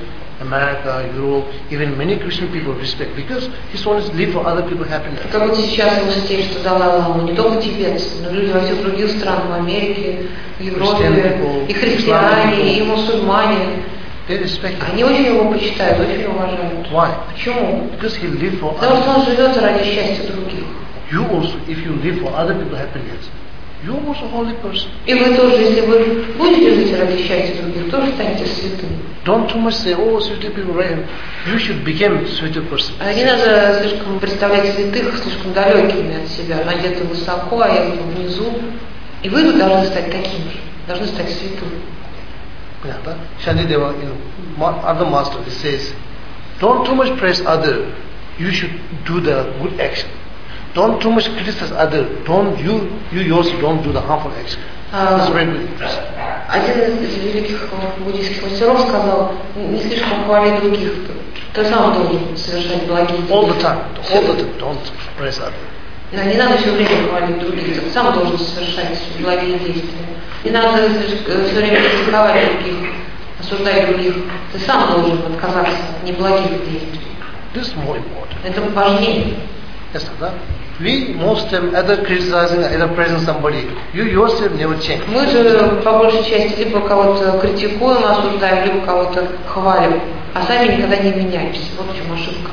America, Europe, even many Christian people respect because his one is live for other people's happiness. Как вот сейчас вы слышите, что Далай-Лама не только тибетцы, но люди во всех других странах, в Америке, в Европе, и христиане, и мусульмане. They respect him. Они очень его почитают, очень уважают. Why? Почему? Because he live for Потому что others. он живет ради счастья других. You also, if you live for other people's happiness, you are also a holy person. И вы тоже, если вы будете жить ради счастья других, тоже станете святым. Don't too much say, oh, sweet people, right? You should become a sweet person. А не надо слишком представлять святых слишком далекими от себя. Они где-то высоко, а я где-то внизу. И вы должны стать таким же, должны стать святым. Yeah, but Shantideva, you know, other master, he says, don't too much praise other. You should do the good action. Don't too much criticize other. Don't you you yourself don't do the harmful action. That's very good. Один из великих буддийских мастеров сказал, не слишком хвали других. Ты сам должен совершать благие действия. All the time, all the time, don't praise other. Но не надо все время хвалить других, ты сам должен совершать благие действия. Не надо все время критиковать других, осуждать других. Ты сам должен отказаться от неблагих действий. This is more important. Это важнее. Yes, sir. We most time either criticizing, either praising somebody. You yourself never change. Мы же по большей части либо кого-то критикуем, осуждаем, либо кого-то хвалим, а сами никогда не меняемся. Вот в чем ошибка.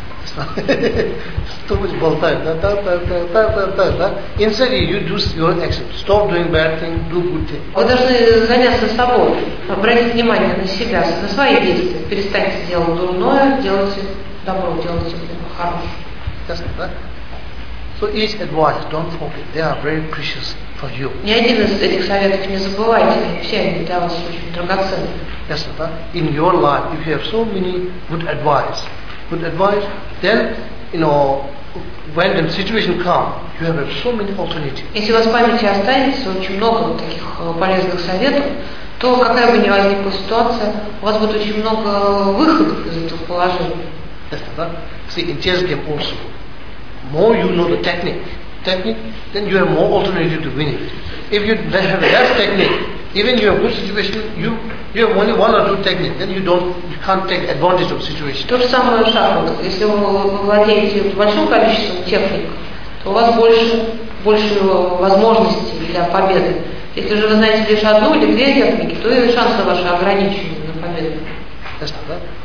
Too much болтают, да, да, да, да, да, да, да. Instead, you do your action. Stop doing bad things, do good things. Вы должны заняться собой, обратить внимание на себя, на свои действия. Перестаньте делать дурное, делайте добро, делайте хорошее. That's right. So each advice, don't forget, they are very precious for you. Ни один из этих советов не забывайте, все они для вас очень драгоценны. Yes, sir. In your life, if you have so many good advice, good advice, then you know when the situation comes, you have so many alternatives. Если у вас в памяти останется очень много таких полезных советов, то какая бы ни возникла ситуация, у вас будет очень много выходов из этого положения. Yes, sir. See, in chess game also, more you know the technique, technique, then you have more alternative to win it. If you have less technique, even you have good situation, you you have only one or two technique, then you don't, you can't take advantage of the situation. То же самое в шахматах. Если вы владеете большим количеством техник, то у вас больше, больше возможностей для победы. Если же вы знаете лишь одну или две техники, то и шансы ваши ограничены на победу. That's not that.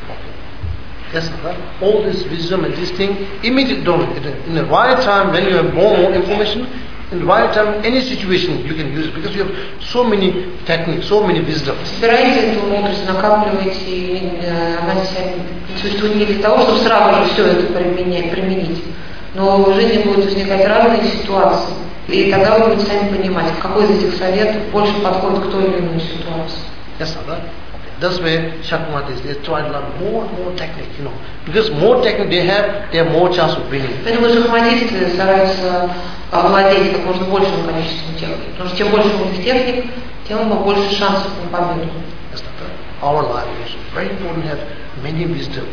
Yes, sir. All this wisdom and this thing, immediately don't. In the right time, when you have more more information, in the right time, any situation you can use it because you have so many techniques, so many wisdom. Собираете эту мудрость, накапливаете, и она существует не для того, чтобы сразу же все это применять, применить. Но в жизни будут возникать разные ситуации. И тогда вы будете сами понимать, какой из этих советов больше подходит к той или иной ситуации. Yes, sir. That's where Shakmatis, they try to learn more and more technique, you know. Because more technique they have, they have more chance of winning. Поэтому шахматисты стараются овладеть как можно большим количеством техник. Потому что чем больше у них техник, тем больше шансов на победу. Yes, our life is very important to have many wisdom.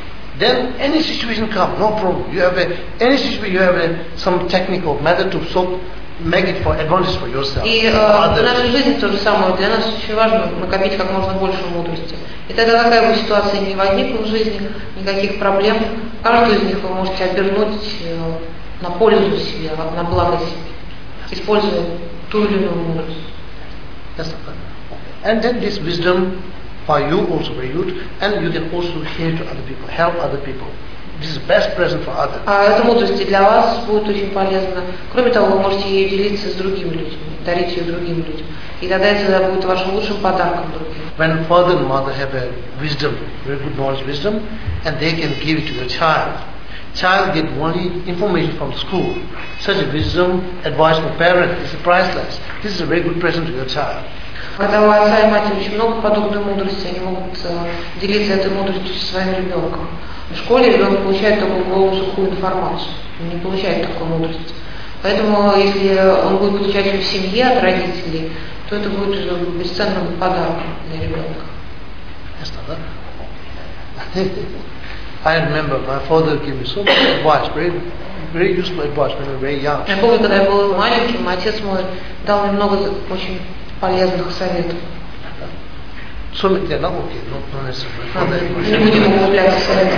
Then any situation come, no problem. You have a, any situation, you have a, some technique or method to solve. Make it for advantage for yourself. И э, в нашей жизни то же самое. Для нас очень важно накопить как можно больше мудрости. И тогда какая бы ситуация ни возникла в жизни, никаких проблем, каждую из них вы можете обернуть э, на пользу себе, на благо себе, используя ту или иную мудрость. Yes, and then this wisdom for you also very good, and you can also share to other people, help other people. This is best present for others. А эта мудрость для вас будет очень полезна. Кроме того, вы можете ею делиться с другими людьми, дарить ее другим людям. И тогда это будет вашим лучшим подарком другим. When father and mother have a wisdom, very good knowledge, wisdom, and they can give it to the child, child get only information from school. Such a wisdom, advice from parents is priceless. This is a very good present to your child. Когда у отца и матери очень много подобной мудрости, они могут э, делиться этой мудростью со своим ребенком. В школе ребенок получает только голую сухую информацию, он не получает такой мудрости. Поэтому, если он будет получать ее в семье от родителей, то это будет уже бесценным подарком для ребенка. I remember my father gave me so much advice, very, very useful advice when I was very young. Я помню, когда я был маленьким, отец мой дал мне много очень полезных советов. So yeah, no, okay, no, no necessary. For that. Не будем углубляться в это.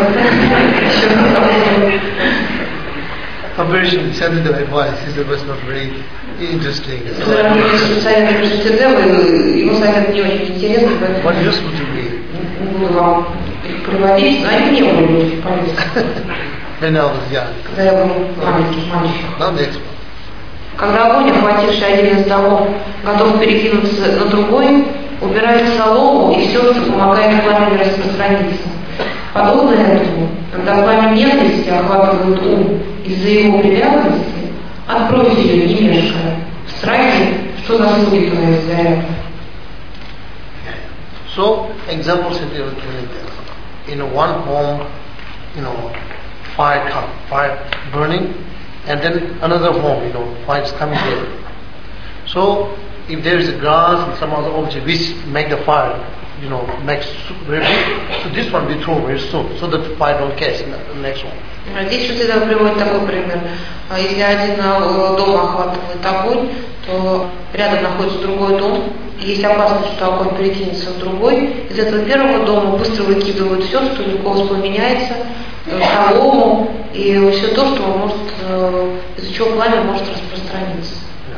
Comparison, Shantideva advice, he said, was not very interesting. So, Совет Шантидевы, его совет не очень интересный, поэтому but useful to me. не буду вам их приводить, но они мне были очень полезны. When I was young. Когда я был маленький мальчик. Now next one. Когда огонь, охвативший один из домов, готов перекинуться на другой, убирает солому и все, что помогает пламени распространиться. Подобно этому, когда пламя ненависти охватывает ум из-за его привязанности, отбрось ее, не мешкая, в страхе, что заслуги твои сгорят. So, examples that they were giving there. In one home, you know, fire come, fire burning, and then another home, you know, fire is coming there. So, if there is a grass and some other object which make the fire, you know, makes very big, so this one we throw very soon, so that the fire don't catch in the next one. Здесь Шантидева приводит такой пример. Если один дом охватывает огонь, то рядом находится другой дом, и есть опасность, что огонь перекинется в другой. Из этого первого дома быстро выкидывают все, что легко воспламеняется, солому и все то, что может, из-за чего пламя может распространиться.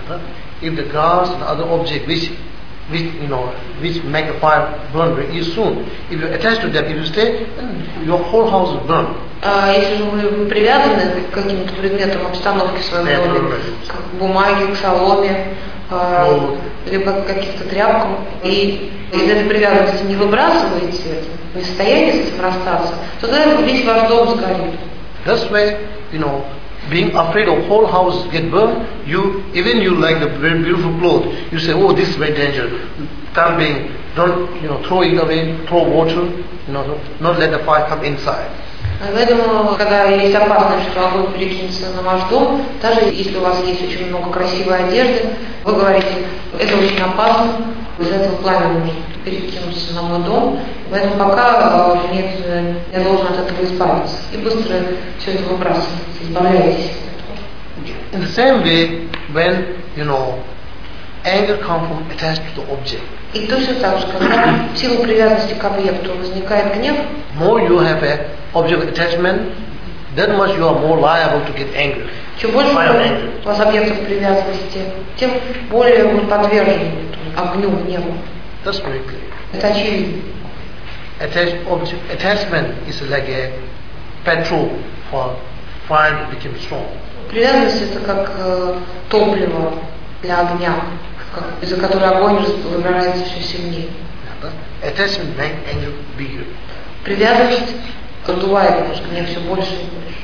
If the grass and other object which, which you know, which make a fire burn very soon, if you attach to them, if you stay, then your whole house is burned. А если же вы привязаны к каким-то предметам обстановки в своем доме, к бумаге, к соломе, э, либо к каким-то тряпкам, и из этой привязанности не выбрасываете это, не в состоянии с этим расстаться, то тогда весь ваш дом сгорит. That's why, you know, being afraid of whole house get burned, you, even you like the very beautiful clothes, you say, oh, this is very dangerous. Time being, don't, you know, throw it away, throw water, you know, not let the fire come inside. Поэтому, когда есть опасность, что огонь перекинется на ваш дом, даже если у вас есть очень много красивой одежды, вы говорите, это очень опасно, из-за этого пламя может перекинуться на мой дом, поэтому пока нет, я должен от этого избавиться. И быстро все это выбрасываете, избавляетесь от этого. In the same way, when, you know, anger comes from attached to the object. И точно так же, когда в силу привязанности к объекту возникает гнев, more you have a object attachment, that much you are more liable to get angry. Чем больше у вас объектов привязанности, тем более вы подвержены огню, гневу. That's very clear. Это очевидно. Attach, object, attachment is like a petrol for fire to become strong. Привязанность это как э, топливо для огня, как, из-за которого огонь разгорается все сильнее. Attachment makes anger bigger. Привязанность раздувает наш гнев все больше и больше.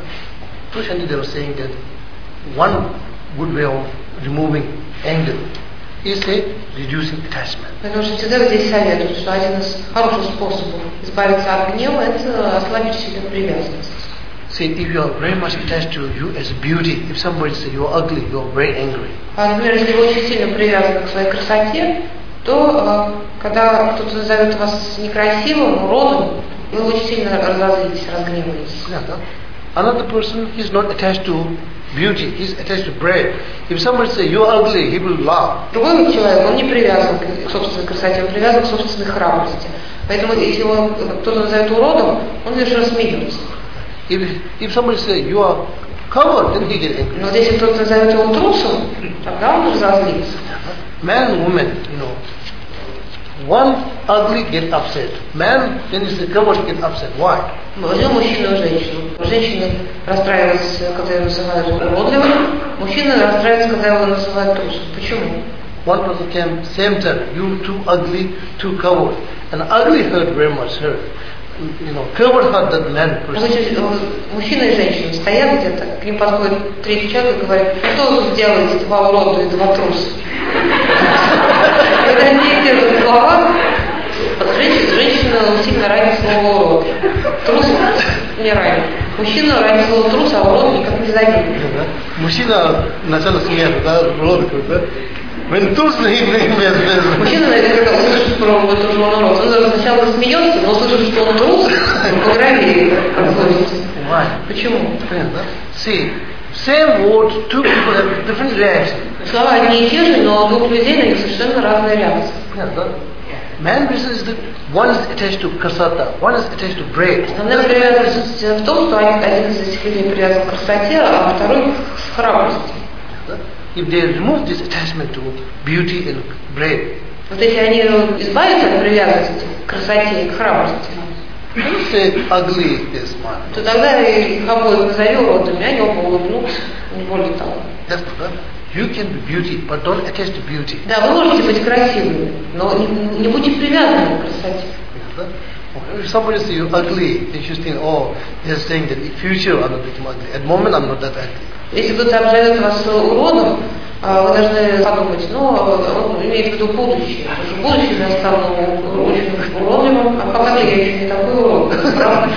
So Shanti, they were saying that one good way of removing anger is a reducing attachment. Потому что Шантидева здесь советует, что один из хороших способов избавиться от гнева – это ослабить себе привязанность. See, if you are very much attached to you as beauty, if somebody says you are ugly, you are very angry. А, например, если вы очень сильно привязаны к своей красоте, то когда кто-то назовет вас некрасивым, уродом, вы очень сильно разозлитесь, разгневаетесь. Yeah, another person is not attached to beauty, he is attached to bread. If somebody says you are ugly, he will laugh. Другой человек, он не привязан к собственной красоте, он привязан к собственной храбрости. Поэтому если его кто-то назовет уродом, он лишь рассмеется. If, if somebody says you are covered, then he gets angry. Но если кто-то назовет его трусом, тогда он разозлится. Man and woman, you know, one ugly get upset. Man, then is covered, get upset. Why? Возьмем мужчину и женщину. Женщины расстраиваются, когда его называют уродливым. Мужчины расстраиваются, когда его называют трусом. Почему? One person came same time. You too ugly, too covered. And ugly hurt very much hurt. You know, covered hurt that man person. Мужчина и женщина стоят где-то, к ним подходит третий человек и говорит, что вы сделаете, два урода и два труса? Когда не эти слова, женщина сильно ранит слово урод. Трус не ранит. Мужчина ранит слово трус, а урод никак не задет. Мужчина начало смеяться, да, урод, да? When трус не без. Мужчина, наверное, когда услышит про то, что он урод, он сначала смеется, но услышит, что он трус, он погровеет от злости. Почему? See, same words, two people have different reactions. Слова одни и те же, но у двух людей на них совершенно разная реакция. Man reason is that one is attached to kasata, one is attached to bread. Основная привязанность в том, что один из этих людей привязан к красоте, а второй к храбрости. If they remove this attachment to beauty and bread, вот если они избавятся от привязанности к красоте и к храбрости, don't say ugly is one. То тогда их обоих назови уродами, они оба улыбнутся, не более того. That's right. You can be beauty, but don't attach to beauty. Да, вы можете быть красивыми, но не, не будьте привязаны к красоте. If somebody says you're ugly, you should think, oh, they're saying that in future I'm not become ugly. At the moment I'm not that ugly. Если кто-то обзовет вас уродом, вы должны подумать, ну, он имеет в виду будущее. Потому что в будущем я стану очень уродливым, а пока я еще не такой урод. Правда?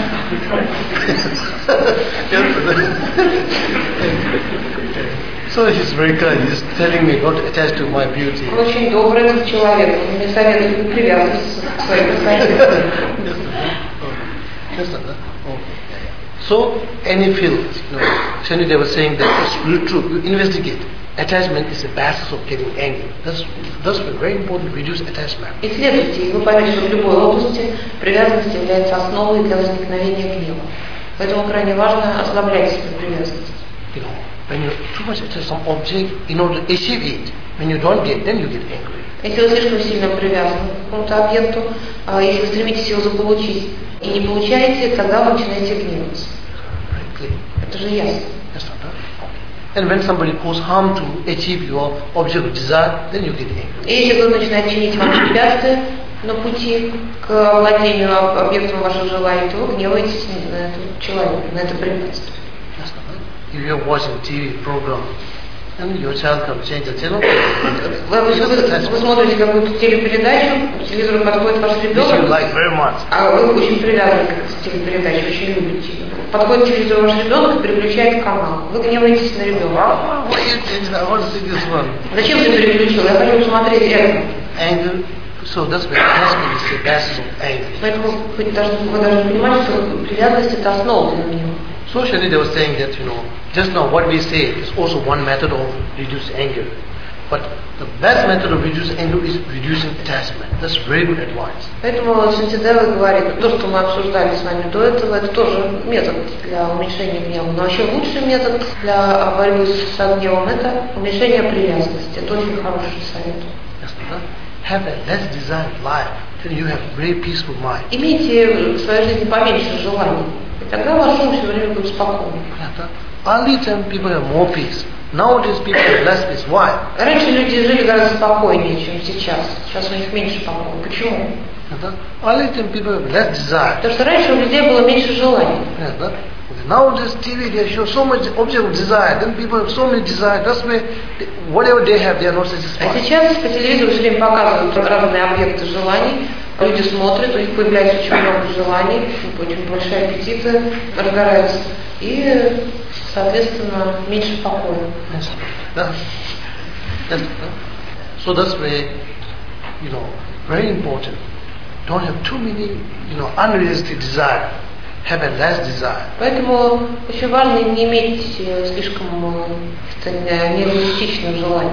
So he's very kind. He's telling me not to attach to my beauty. Он очень добрый этот человек. Он мне советует не привязываться к своей красоте. So any field, you know, Shani they were saying that it's really true. You investigate. Attachment is the basis of getting angry. That's that's very important. Reduce attachment. Исследуйте, и вы поймете, что в любой области привязанность является основой для возникновения гнева. Поэтому крайне важно ослаблять свою привязанность. You know, when you too much attach some object in order to achieve it, when you don't get, then you get angry. Если вы слишком сильно привязаны к какому-то объекту, если вы стремитесь его заполучить и не получаете, тогда вы начинаете гневаться. Это же ясно. And when somebody causes harm to achieve your object of desire, then you get angry. И если кто-то начинает чинить вам препятствия на пути к владению объектом ваших желаний, то вы гневаетесь на этого человека, на это препятствие. If you're watching T V program, and your child comes change the channel, вы, вы, вы смотрите какую-то телепередачу, к телевизору подходит ваш ребенок, like very much. а вы очень привязаны к телепередаче, очень любите. Подходит к телевизору ваш ребенок и переключает канал. Вы гневаетесь на ребенка. Зачем ты переключил? Я хочу посмотреть это. Anger. So that's why attachment is the basis of anger. Поэтому вы должны, вы должны понимать, что привязанность это основа для гнева. So Shani, they were saying that, you know, just now what we say is also one method of reducing anger. But the best method of reducing anger is reducing attachment. That's very good advice. Поэтому Шантидева говорит, то, что мы обсуждали с вами до этого, это тоже метод для уменьшения гнева. Но вообще лучший метод для борьбы с гневом – это уменьшение привязанности. Это очень хороший совет. Have a less desired life, then you have very peaceful mind. Имейте в своей жизни поменьше желаний, и тогда ваш ум все время будет спокойным. Early time people have more peace. Nowadays people have less peace. Why? Раньше люди жили гораздо спокойнее, чем сейчас. Сейчас у них меньше покоя. Почему? Early time people have less desire. Потому что раньше у людей было меньше желаний. Nowadays T V they show so much object of desire. Then people have so many desire. That's why they, whatever they have, they are not satisfied. А сейчас по телевизору все время показывают разные объекты желаний. Люди смотрят, у них появляется очень много желаний, очень большие аппетиты разгораются. И, соответственно, меньше покоя. Yes. Yes. So that's why, you know, very important. Don't have too many, you know, unrealistic desire. Have a less desire. Поэтому очень важно не иметь слишком нереалистичных желаний,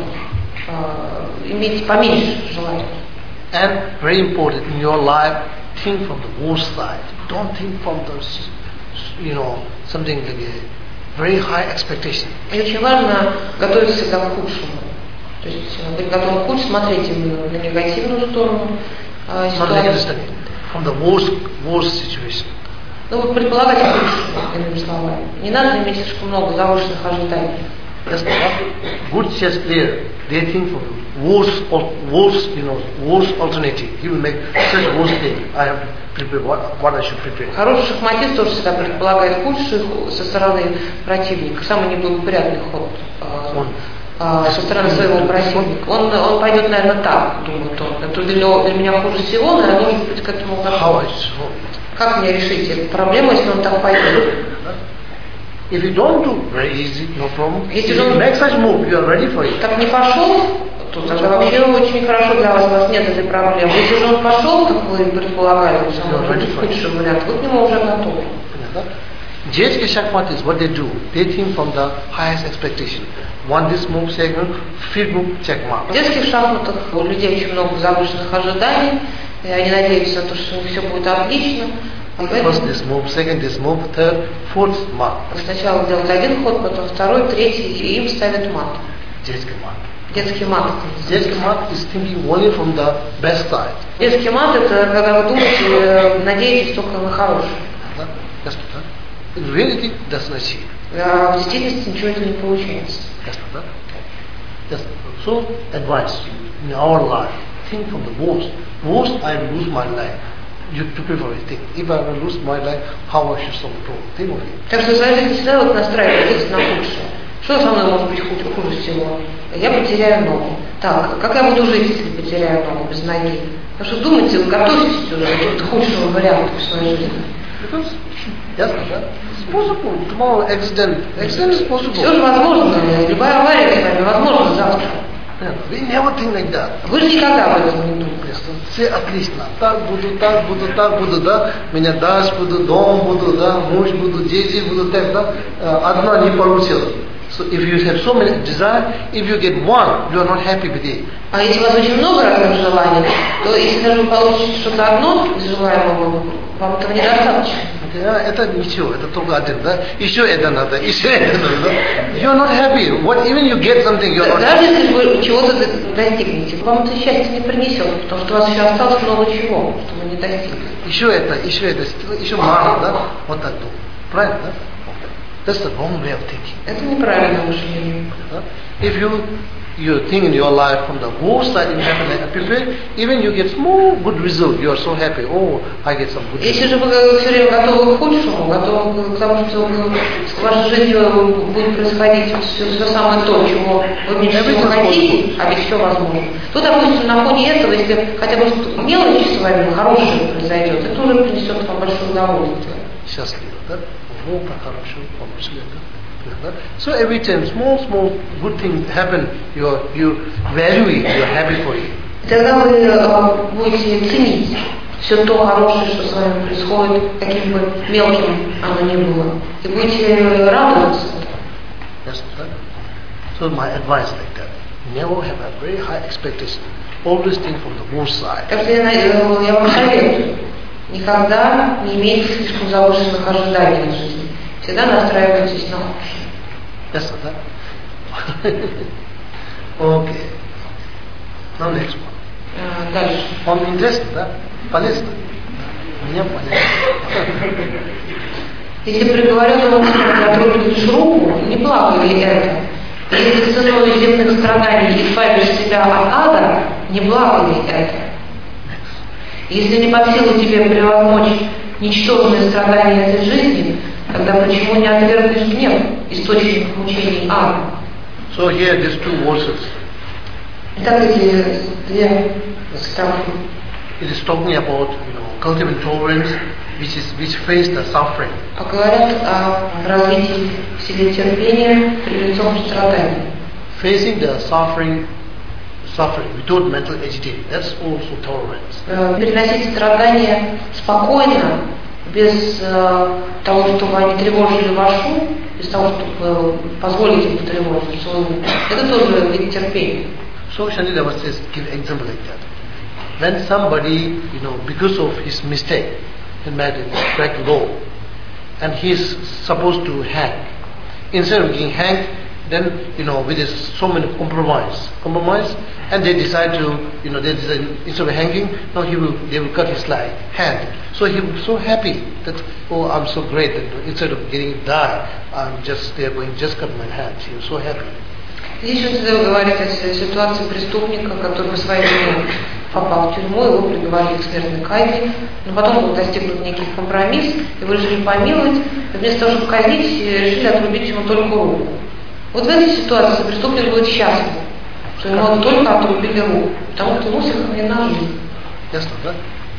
иметь поменьше желаний. And very important in your life, think from the worst side. Don't think from the, you know, something like a very high expectation. И очень важно готовиться всегда к худшему. То есть быть готовым к худшему, смотреть на негативную сторону ситуации. From the worst, worst situation. Ну, вы предполагаете худшее, иными словами. Не надо иметь слишком много завышенных ожиданий. Good chess player, they think for worst, worst, you know, worst alternative. He will make such worst thing. I have to prepare what, what I should prepare. Хороший шахматист тоже всегда предполагает худший со стороны противника, самый неблагоприятный ход Он. со стороны своего противника. Он, он пойдет, наверное, так, думает он. Это для, для меня хуже всего, наверное, должен быть к этому готов. Как мне решить эту проблему, если он так пойдет? If you don't do, very easy, no problem. Если If you он make such move, you are ready for it. Так не пошел, то тогда вообще очень хорошо для вас, у вас нет этой проблемы. Если же он пошел, как вы предполагали, худший вариант, вы к нему уже готовы. Детские шахматисты, what they do, they think from the highest expectation. Want this move, second, fifth move, check mark. В детских шахматах у людей очень много завышенных ожиданий, И они надеются на то, что у них все будет отлично. First this move, second this move, third, fourth mark. Сначала делают один ход, потом второй, третий, и им ставят мат. Детский мат. Детский мат. Детский мат is thinking only from the best side. Детский мат — это когда вы думаете, надеетесь только на хорошее. Да? In reality, doesn't achieve. А в действительности ничего этого не получается. Да? Yes. So, advice in our life, think from the worst. Worst, I lose my life. You to prefer it. Think, if I will lose my life, how I should improve. Think of it. Так что в своей жизни всегда вот настраивайтесь на худшее. Что со мной может быть хуже, хуже всего? Я потеряю ногу. Так, как я буду жить, если потеряю ногу без ноги? Потому что думайте, готовьтесь уже к худшему варианту в своей жизни. Because, yes, it's possible. Tomorrow, accident. Accident is possible. Все же возможно. Любая авария с вами возможна завтра. Yeah, we never think like that. Вы же никогда об этом не думаете. Все отлично. Так буду, так буду, так буду, да. Меня дашь буду, дом буду, да. Муж буду, дети буду, так, да. Одно не получилось. So if you have so many desires, if you get one, you are not happy with it. А если у вас очень много разных желаний, то если даже вы получите что-то одно из желаемого, вам этого недостаточно. Это ничего, это только один, да? Еще это надо, еще это надо. You are not happy. What even you get something, you are not happy. Даже если вы чего-то достигнете, вам это счастье не принесет, потому что у вас еще осталось много чего, что вы не достигли. Еще это, еще это, еще мало, да? Вот так думаю. Правильно, да? That's the wrong way of thinking. Это неправильное мышление. If you you think in your life from the worst side in heaven, I prepare, even you get small good result, you are so happy. Oh, I get some good. Если же вы все время готовы к худшему, готовы к тому, что в вашей жизни будет происходить все, все самое то, чего вы меньше всего хотите, а ведь все возможно, то, допустим, на фоне этого, если хотя бы мелочь с вами хорошее произойдет, это уже принесет вам большое удовольствие. Счастливо, да? So every time small, small good things happen, you you value it, you are happy for it. Тогда вы э, будете ценить все то хорошее, что с вами происходит, каким бы мелким оно ни было, и будете радоваться. Yes, right? So my advice like that: never have a very high expectation. Always think from the worst side. Так что я, я вам советую. Никогда не имейте слишком завышенных ожиданий в жизни. Всегда настраивайтесь на худшее. Yes, sir. Okay. Now next one. А, дальше. Он интересно, да? Полезно. Мне полезно. Если приговоренному отрубят лишь руку, не благо ли это? Если ценой земных страданий избавишь себя от ада, не благо ли это? Если не под силу тебе превозмочь ничтожные страдания этой жизни, тогда почему не отвергнешь гнев, источник мучений ада? So here these two verses. Итак, эти две строфы. It is talking about, you know, cultivating tolerance, which is which face the suffering. Говорят о развитии в себе терпения при лицом страданий. Facing the suffering. Suffering without mental agitation. That's also tolerance. Переносить страдания спокойно, без э, того, чтобы они тревожили вашу, без того, чтобы позволить им потревожить свою. Это тоже вид терпения. So Shani Deva says, give example like that. When somebody, you know, because of his mistake, he made a crack law, and he is supposed to hang. Instead of being hanged, then, you know, with this, so many compromise, compromise, and they decide to, you know, they decide, instead of hanging, no, he will, they will cut his leg, hand. So he was so happy that, oh, I'm so great that instead of getting die, I'm just, they're going, just cut my hand. He was so happy. Здесь вот говорится о ситуации преступника, который по своей вине попал в тюрьму, его приговорили к смертной казни, но потом был достигнут некий компромисс, его решили помиловать, и вместо того, чтобы казнить, решили отрубить ему только руку. Вот в этой ситуации преступник будет счастлив, что ему только отрубили руку, потому что ему сохранена жизнь. Yes, да?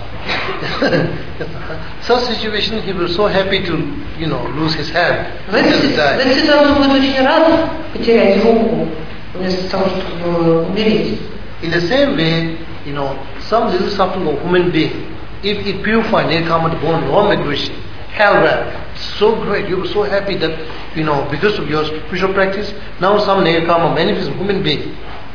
Such situation he was so happy to, you know, lose his hand. В этой ситуации он будет очень рад потерять руку, вместо того, чтобы умереть. In the same way, you know, some little suffering of human being, if it purifies Nirkama, the born raw migration, hell realm, so great, you were so happy that, you know, because of your spiritual practice, now some Nirkama manifests human being,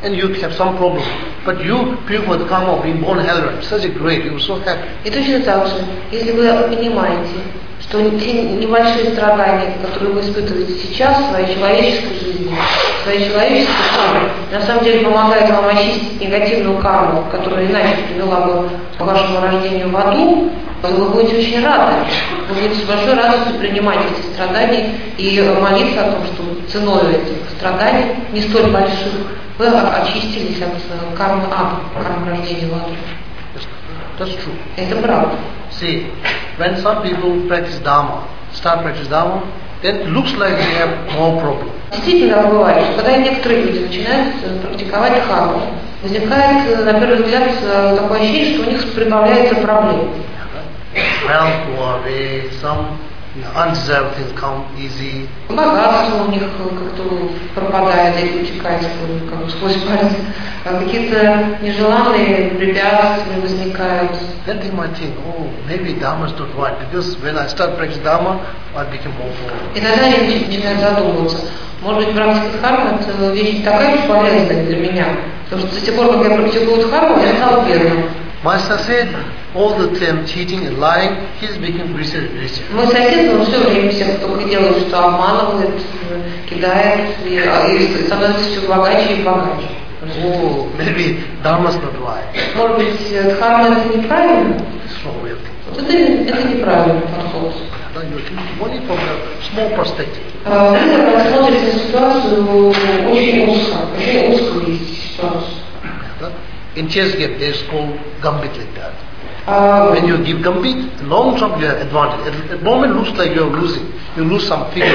and you have some problem, but you purify the karma of being born hell, such a great, you were so happy. И точно так же, если вы понимаете, что те небольшие страдания, которые вы испытываете сейчас в своей человеческой жизни, в своей человеческой карме, на самом деле помогают вам очистить негативную карму, которая иначе привела бы к вашему рождению в аду, вы будете очень рады. Вы будете с большой радостью принимать эти страдания и молиться о том, что ценой этих страданий, не столь больших, вы очистились от кармы ада, кармы рождения в аду. That's true. Это правда. See, when some people practice Dharma, start practice Dharma, then it looks like they have more problem. Действительно бывает, что когда некоторые люди начинают практиковать дхарму, возникает, на первый взгляд, такое ощущение, что у них прибавляется проблем. Wealth go away, some you know, undeserved things come easy. Богатство у них как-то пропадает или утекает как сквозь пальцы. Какие-то нежеланные препятствия возникают. Then they might think, oh, maybe Dharma is not right, because when I start practicing Dharma, I become more full. И тогда они начинают задумываться. Может быть, практика дхармы – это вещь не такая уж полезная для меня. Потому что с тех пор, как я практикую дхарму, я стал бедным. Master said, all the time cheating and lying, he's becoming richer and richer. Мой сосед, он все время всех только делает, что обманывает, кидает, и, и становится все богаче и богаче. Oh, maybe Dharma is not right. Может быть, дхарма это неправильно? It's wrong way of thinking. Вот это, это неправильный подход. You're thinking only from a small perspective. Вы посмотрите на ситуацию очень узко, очень узкую есть ситуацию. In chess game, there is called gambit like that. Uh, when you give gambit, long term you have advantage. At, at the moment, looks like you are losing. You lose some figure.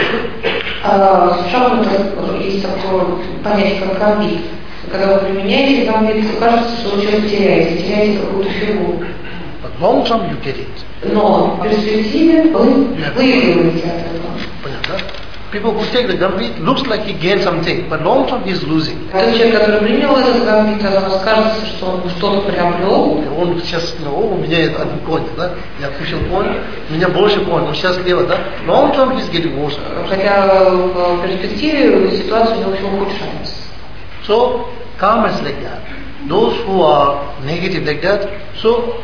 В шахматах есть такое понятие, как гамбит. Когда вы применяете гамбит, кажется, что вы что-то теряете, теряете какую-то фигуру. But long term you get it. Но в перспективе вы выигрываете от этого. Понятно? People who take the gambit looks like he gained something, but long term he is losing. Тот человек, который принял этот гамбит, кажется, что он что-то приобрел. Он сейчас, ну, у меня есть один конь, да? Я кушал конь, у меня больше конь, он счастлив, да? Long term he is getting worse. Хотя в перспективе ситуация у него все ухудшается. So karma is like that. Those who are negative like that, so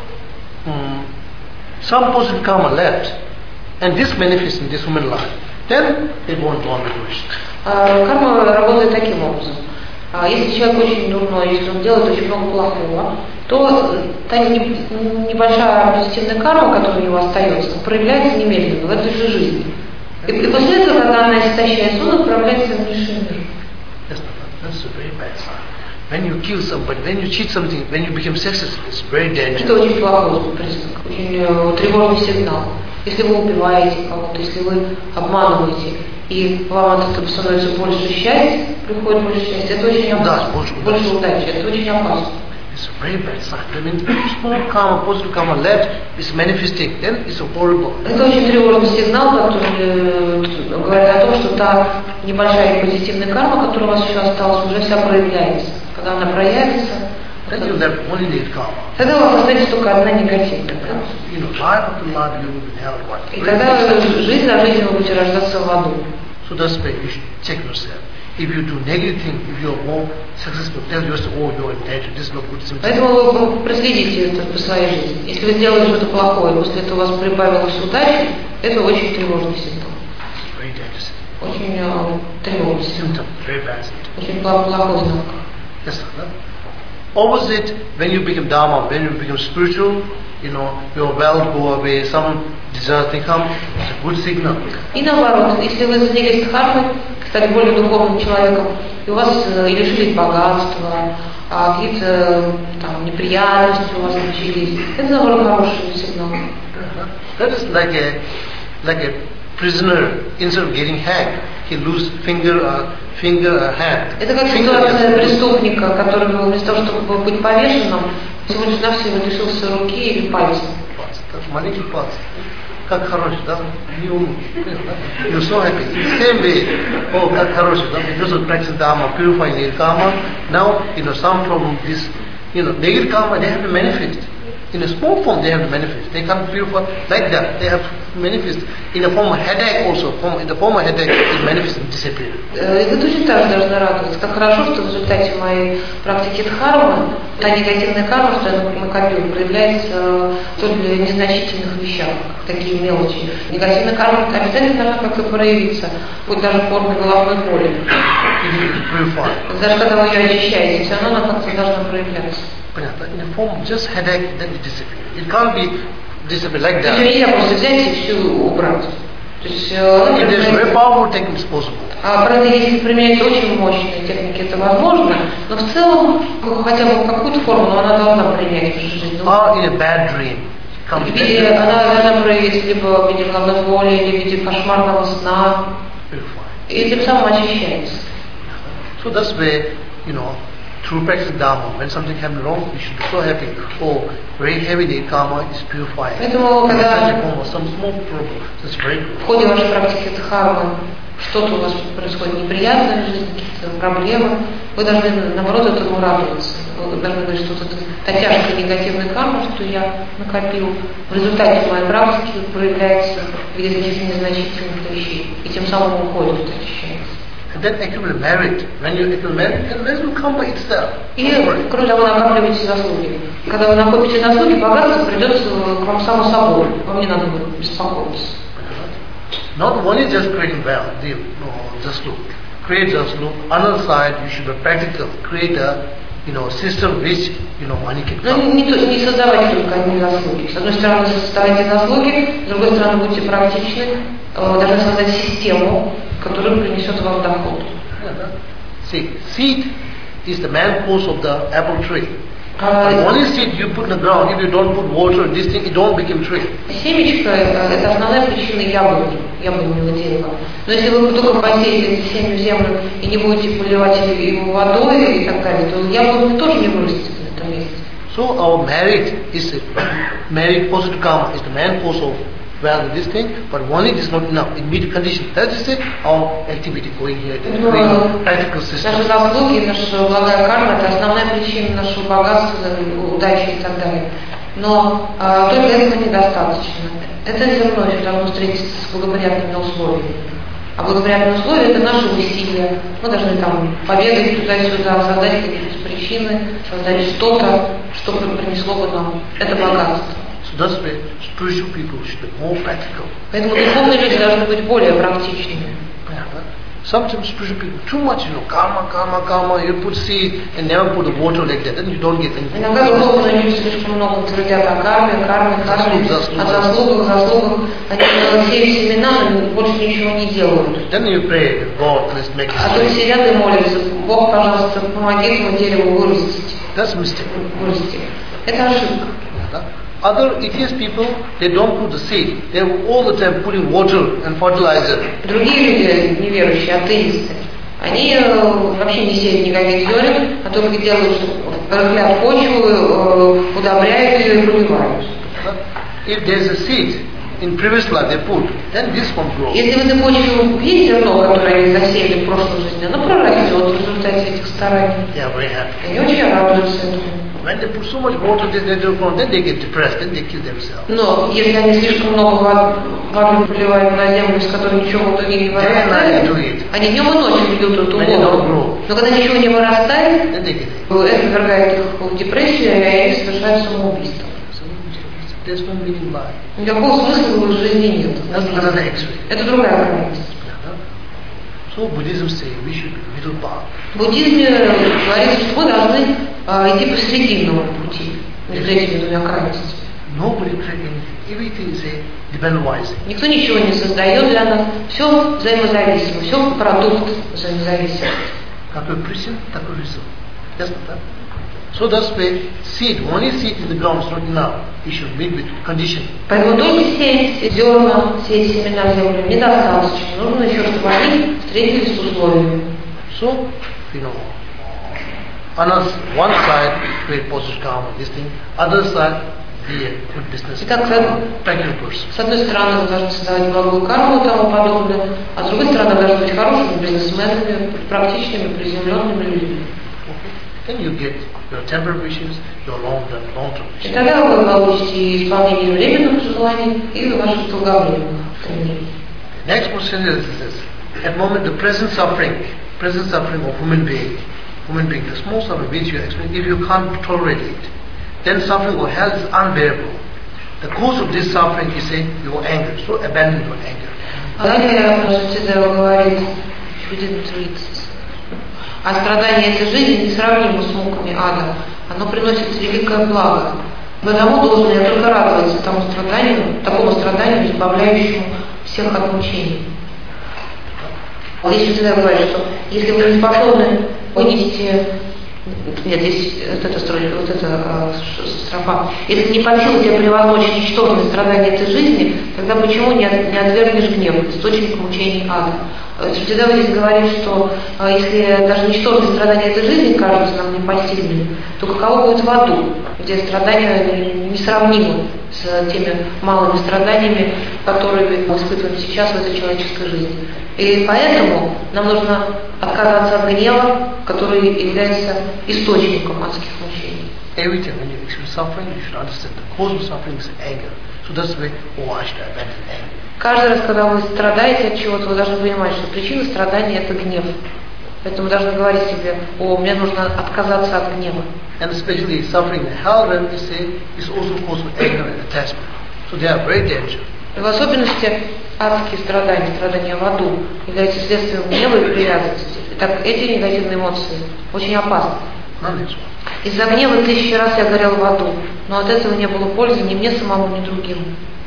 um, some positive karma left, and this manifests in this human life. Then they won't go on the wish. Карма работает таким образом. Если человек очень дурной, если он делает очень много плохого, то та небольшая позитивная карма, которая у него остается, проявляется немедленно в этой же жизни. И, и после этого, когда она истощается, он отправляется в низший мир. That's, that's a very bad sign. When you kill somebody, when you cheat something, when you become successful, it's very dangerous. Это очень плохой признак, очень тревожный сигнал. Если вы убиваете кого-то, если вы обманываете, и вам от этого становится больше счастья, приходит больше счастья, это очень опасно. Больше, больше удачи, это очень опасно. It's a very bad sign. I mean, small karma, positive karma left is manifesting. Then it's horrible. Это очень тревожный сигнал, который говорит о том, что та небольшая позитивная карма, которая у вас еще осталась, уже вся проявляется. Когда она проявится, then you left only negative karma. Тогда у вас останется только одна негативная карма. You know, life after life you will be held what? И тогда жизнь за жизнью вы будете рождаться в аду. So that's why you should check yourself. If you do negative thing, if you are more successful, tell yourself, oh, you are in danger, this is not good. Поэтому вы проследите это по своей жизни. Если вы сделали что-то плохое, после этого у вас прибавилась удача, это очень тревожный симптом. Very dangerous. Очень uh, тревожный симптом. Very bad symptom. Очень плохой знак. Yes, sir. Opposite, when you become Dharma, when you become spiritual, you know, your wealth go away, some desire thing come, it's a good signal. И наоборот, если вы занялись дхармой, стали более духовным человеком, и у вас э, лишились богатства, а какие-то там неприятности у вас начались, это наоборот хороший сигнал. That is like a, like a prisoner, instead of getting hanged, he lose finger, uh, finger, uh, hand. Это как ситуация преступника, который вместо того, чтобы быть повешенным, всего лишь навсего лишился руки или пальца. Маленький палец. Как хороший, да? Не умный. You're so happy. In the same way, oh, как хороший, да? Because of practice Dharma, purifying negative karma, now, you know, some problem, this, you know, negative karma, they have to manifest In a small form they have to manifest. They can't purify like that. They have to manifest in a form of headache also. Form, in the form of headache it manifests and disappears. И вы точно так же должны радоваться. Как хорошо, что в результате моей практики дхармы та негативная карма, что я накопил, проявляется только в незначительных вещах, такие мелочи. Негативная карма обязательно должна как-то проявиться, хоть даже в форме головной боли. Даже когда вы ее очищаете, все равно она как-то должна проявляться. In the form of just headache, then it disappears. It can't be disappear like that. Ее нельзя просто взять и все убрать. То есть, ну, if there's very powerful technique, it's possible. А правда, если применять очень мощные техники, это возможно, но в целом хотя бы какую-то форму, но она должна принять в жизни. Or in a bad dream. В виде, она должна проявиться либо в виде головной боли, или в виде кошмарного сна, и тем самым очищается. So that's where, you know, through practice Dharma, when something happens wrong, you should be so happy. Oh, very heavy day karma is purified. Поэтому, когда some small problem, that's very good. В ходе вашей практики дхармы что-то у вас происходит неприятное в жизни, какие-то проблемы, вы должны, наоборот, этому радоваться. Вы должны говорить, что вот та тяжкая негативная карма, что я накопил, в результате моей практики проявляется в виде каких-то незначительных вещей, и тем самым уходит, очищается. And then accumulate merit. When you accumulate merit, merit will come by itself. И, кроме того, накапливаете заслуги. Когда вы накопите заслуги, богатство придет к вам само собой. Вам не надо будет беспокоиться. Not only just creating wealth, the, no, just look. Create just look. Another side, you should be practical. Create a, you know, system which, you know, money can come. Но не, не создавайте только одни заслуги. С одной стороны, создавайте заслуги, с другой стороны, будьте практичны. Должны создать систему, которая принесет вам доход. See, seed is the main cause of the apple tree. Uh, only seed you put in the ground, if you don't put water, this thing, it don't become tree. Семечко – это основная причина яблони, яблоневого дерева. Но если вы только посеете это семя в землю и не будете поливать его водой и так далее, то яблоня тоже не вырастет на этом месте. So our merit is merit positive karma is the main cause of well this thing, but only it is not enough. It meets condition. That is it, our activity going here, the practical system. Наши заслуги, наша благая карма – это основная причина нашего богатства, удачи и так далее. Но а, только этого недостаточно. Это земное еще должно встретиться с благоприятными условиями. А благоприятные условия – это наши усилия. Мы должны там побегать туда-сюда, создать какие-то причины, создать что-то, что принесло бы нам это богатство. So that's why spiritual people should be more practical. Поэтому духовные люди должны быть более практичными. Sometimes spiritual people too much, you know, karma, karma, karma. You put seed and never put the water like that, then you don't get anything. Иногда духовные люди слишком много твердят о карме, карме, карме, о заслугах, заслугах. Они сеют семена, но больше ничего не делают. Then you pray, God, please make it. А тут сидят и молятся, Бог, пожалуйста, помоги этому дереву вырастить. That's mistake. Вырасти. Это ошибка. Other atheist people, they don't put the seed. They are all the time putting water and fertilizer. Другие люди, неверующие, атеисты, они вообще не сеют никаких зерен, а только делают, что рыхлят почву, удобряют ее и поливают. If there is a seed in previous life they put, then this one grows. Если в этой почве есть зерно, которое они засеяли в прошлой жизни, оно прорастет в результате этих стараний. They are very happy. Они очень радуются этому. When they put so much water, they, they don't, then they get depressed, then they kill themselves. Но если они слишком много воды поливают на землю, с которой ничего в итоге не вырастает, они днем и ночью ведут эту воду. Но когда ничего не вырастает, это повергает их в депрессию, и они совершают самоубийство. Никакого смысла в жизни нет. Это другая крайность. So Buddhism says we should be middle path. В буддизме говорится, что мы должны а, идти по срединному пути между этими двумя крайностями. Nobody creates anything. Everything is a dependent. Никто ничего не создает для нас. Все взаимозависимо, все продукт взаимозависимости. Какой причина, такой результат. Ясно, да? So that's why seed, only seed in the ground is not enough. You should meet with condition. Поэтому только сеять зерна, сеять семена в землю недостаточно. Нужно еще, чтобы они встретились с условиями. So, you know, on one side, create positive karma, this thing. Other side, be a good business. Итак, practical person. С одной стороны, вы должны создавать благую карму и тому подобное, а с другой стороны, вы должны быть хорошими бизнесменами, практичными, приземленными людьми. then you get your temporary wishes, your long-term, long-term И wishes. тогда вы получите исполнение временных желаний и ваших долговременных стремлений. Next question is this: at the moment, the present suffering, present suffering of human being, human being, the small suffering which you experience, if you can't tolerate it, then suffering of hell is unbearable. The cause of this suffering is say your anger, so abandon your anger. Далее Шантидева говорит, we didn't read this. А страдание этой жизни несравнимо с муками ада. Оно приносит великое благо. Потому должен я только радоваться тому страданию, такому страданию, избавляющему всех от мучений. Здесь Шантидева говорит, что если вы не способны вынести... Нет, здесь вот эта строчка, вот эта э, строфа. Если не под силу тебе превозмочь ничтожные страдания этой жизни, тогда почему не, от, не отвергнешь гнев, источник мучений ада? Шантидева здесь говорит, что э, если даже ничтожные страдания этой жизни кажутся нам непосильными, то каково будет в аду, где страдания несравнимы с теми малыми страданиями, которые мы испытываем сейчас в этой человеческой жизни. И поэтому нам нужно отказаться от гнева, который является источником адских мучений. Every time when you experience suffering, you should understand the cause of suffering is anger. So that's the way, oh, I should abandon anger. Каждый раз, когда вы страдаете от чего-то, вы должны понимать, что причина страдания – это гнев. Поэтому должны говорить себе, о, мне нужно отказаться от гнева. And especially suffering in hell, when we say, is also caused with anger and attachment. So they are very dangerous. И в особенности адские страдания, страдания в аду, являются следствием гнева и привязанности. Итак, эти негативные эмоции очень опасны. Из-за гнева тысячи раз я горел в аду, но от этого не было пользы ни мне самому, ни другим.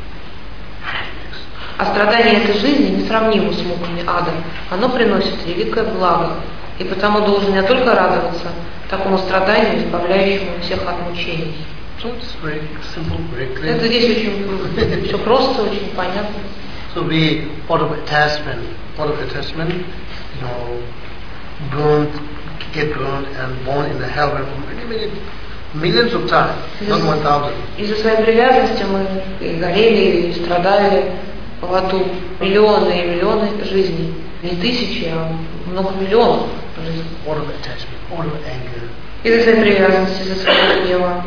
А страдание этой жизни несравнимо с муками ада. Оно приносит великое благо, и потому должен не только радоваться такому страданию, избавляющему всех от мучений. So it's very simple, very clear. Это здесь очень все просто, очень понятно. So we, out of attachment, out of attachment, you know, burned, get burned and born in the hell for many, many, millions of times, not one thousand. Из-за своей привязанности мы и горели, и страдали в аду миллионы и миллионы жизней. Не тысячи, а много миллионов жизней. Out of attachment, out of anger. Из-за своей привязанности, из-за своего гнева.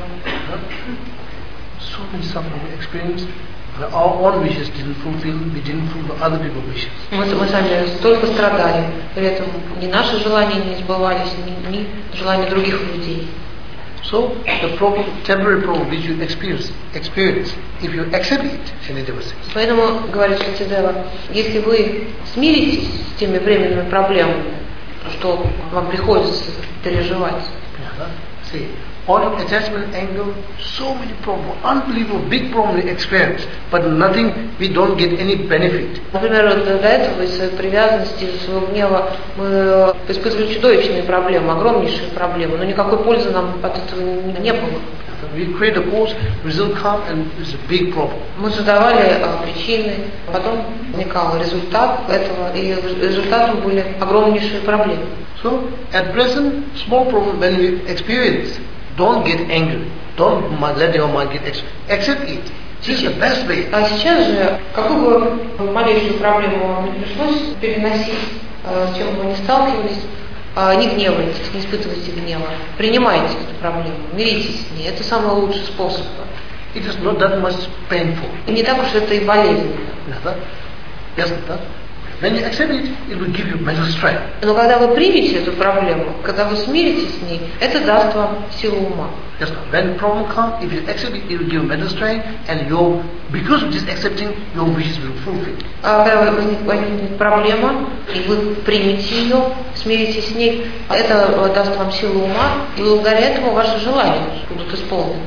So many suffering we experienced. Our own wishes didn't fulfill, we didn't fulfill other people's wishes. Мы, мы сами столько страдали, при этом ни наши желания не сбывались, ни, ни желания других людей. So the problem, temporary problem which you experience, experience, if you accept it, Shantideva says. Поэтому, говорит Шантидева, если вы смиритесь с теми временными проблемами, что вам приходится переживать. See, all of attachment, anger, so many problems, unbelievable big problem we experience, but nothing, we don't get any benefit. Например, вот до этого из своей привязанности, из своего гнева мы испытывали чудовищные проблемы, огромнейшие проблемы, но никакой пользы нам от этого не было. We create a cause, result come, and it's a big problem. Мы задавали а, причины, потом возникал результат этого, и результатом были огромнейшие проблемы. So, at present, small problem when we experience, don't get angry, don't let your mind get angry, accept it. This is the best way. А сейчас же, какую бы малейшую проблему вам не пришлось переносить, с чем бы вы не сталкивались, не гневайтесь, не испытывайте гнева, принимайте эту проблему, миритесь с ней. Это самый лучший способ. It is not that much painful. И не так уж это и болезненно. Yes, when you accept it, it will give you mental strength. Но когда вы примете эту проблему, когда вы смиритесь с ней, это даст вам силу ума. Yes, when problem comes, if you accept it, it will give you mental strength, and your, because of this accepting, your wishes will fulfill. А когда возникнет проблема, и вы примете ее, смиритесь с ней, это даст вам силу ума, и благодаря этому ваши желания будут исполнены.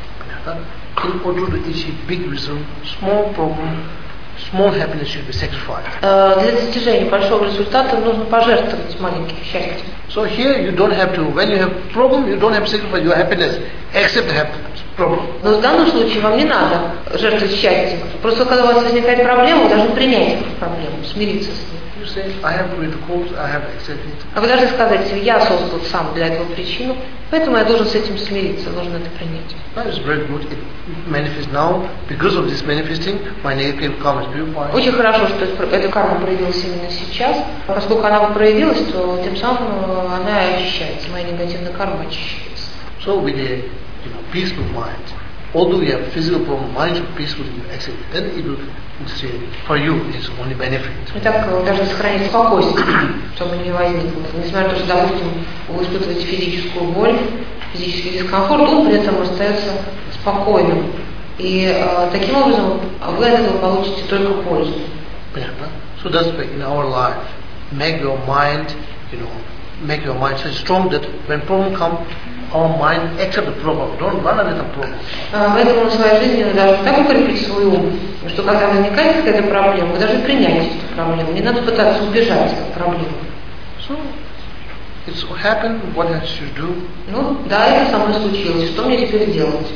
In order to achieve big result, small problem, small happiness should be sacrificed. Для достижения большого результата нужно пожертвовать маленьким счастьем. So here you don't have to, when you have problem, you don't have to sacrifice your happiness, accept the happiness problem. Но в данном случае вам не надо жертвовать счастьем. Просто когда у вас возникает проблема, вы должны принять эту проблему, смириться с ней. you say, I have created the cause, I have accepted it. А вы должны сказать себе, я создал сам для этого причину, поэтому я должен с этим смириться, должен это принять. That is very good. It manifests now. Because of this manifesting, my negative karma is purified. Очень хорошо, что эта карма проявилась именно сейчас. Поскольку она проявилась, то тем самым она очищается, моя негативная карма очищается. So with a you know, peaceful mind, although you have physical problem, mind should peacefully accept it. Then it will say, for you, it's only benefit. Итак, вы должны сохранить спокойствие, чтобы не возникло. Несмотря на то, что, допустим, вы испытываете физическую боль, физический дискомфорт, он при этом остается спокойным. И э, таким образом вы от этого получите только пользу. Yeah, so that's why in our life, make your mind, you know, make your mind so strong that when problem come, our mind accept the problem. Don't run away from the problem. Поэтому в своей жизни вы должны так укрепить свой ум, что когда возникает какая-то проблема, вы должны принять эту проблему. Не надо пытаться убежать от проблемы. So it's happened. What has you do? Ну, да, это со мной случилось. Что мне теперь делать?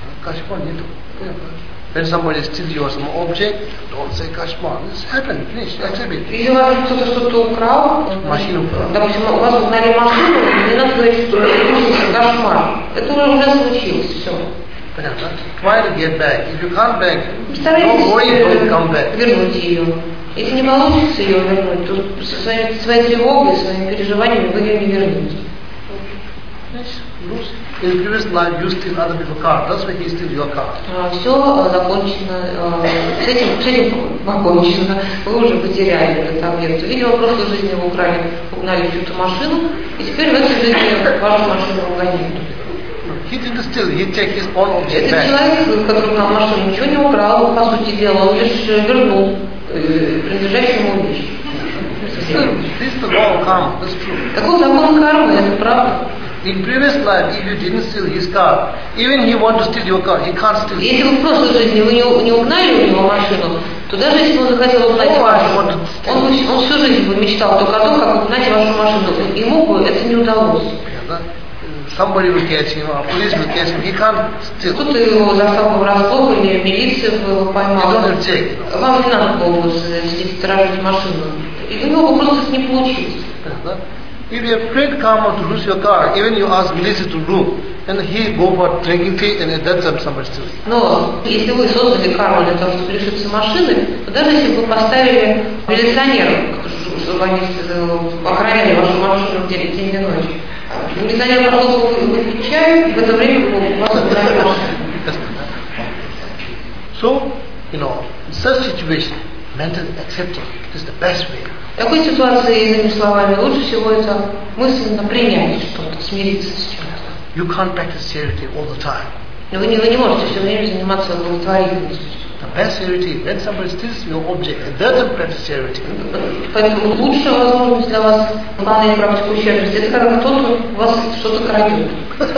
When somebody steals your some object, don't say Kashmir. This happened. Finish. Accept it. Если у вас кто-то что-то украл, Машину украл. Допустим, у вас угнали машину, не надо говорить, что это кошмар. Это уже случилось, все. Try to get back. If you can't back, Старайтесь don't worry, don't come back. вернуть ее. Если не получится ее вернуть, то со своей, своей тревогой, своими переживаниями вы ее не вернете. In previous life, you steal other people's car. That's why he steals your car. Все закончено, с этим, с этим покончено. Вы уже потеряли этот объект. Видимо, в прошлой жизни вы украли, угнали чью-то машину, и теперь в этой жизни вашу машину угоняют. He didn't steal. He take his own object Этот back. человек, который угнал машину, ничего не украл, по сути дела, он лишь вернул э, принадлежащую ему вещь. This is the law of karma. That's true. Такой закон кармы, это правда. In previous life, if you didn't steal his car, even he want to steal your car, he can't steal. Если вы в прошлой жизни вы не, не угнали у него машину, то даже если бы он захотел угнать вашу, он, он, он всю жизнь бы мечтал только о том, как угнать вашу машину. Ему бы это не удалось. Somebody will catch him, or police will catch him. He can't steal. Кто-то его застал бы врасплох, или милиция бы его поймала. Вам не надо было бы сидеть сторожить машину. И у него бы просто не получилось. If you have prayed karma to lose your car, even you ask militia to do, and he go for drinking tea, and at that time somebody steals. Но если вы создали карму для того, чтобы лишиться машины, то даже если бы вы поставили милиционеров, чтобы они охраняли вашу машину в день и ночь, милиционер пошел бы выпить чай, в это время бы вас угнали машину. So, you know, in such situation, mental acceptance is the best way. В такой ситуации, иными словами, лучше всего это мысленно принять что-то, смириться с чем-то. You can't practice charity all the time. Но вы не, вы не можете все время заниматься благотворительностью. The best charity, when somebody steals your object, and doesn't practice charity. Поэтому лучшая возможность для вас выполнять практику щедрости, это когда кто-то у вас что-то крадет.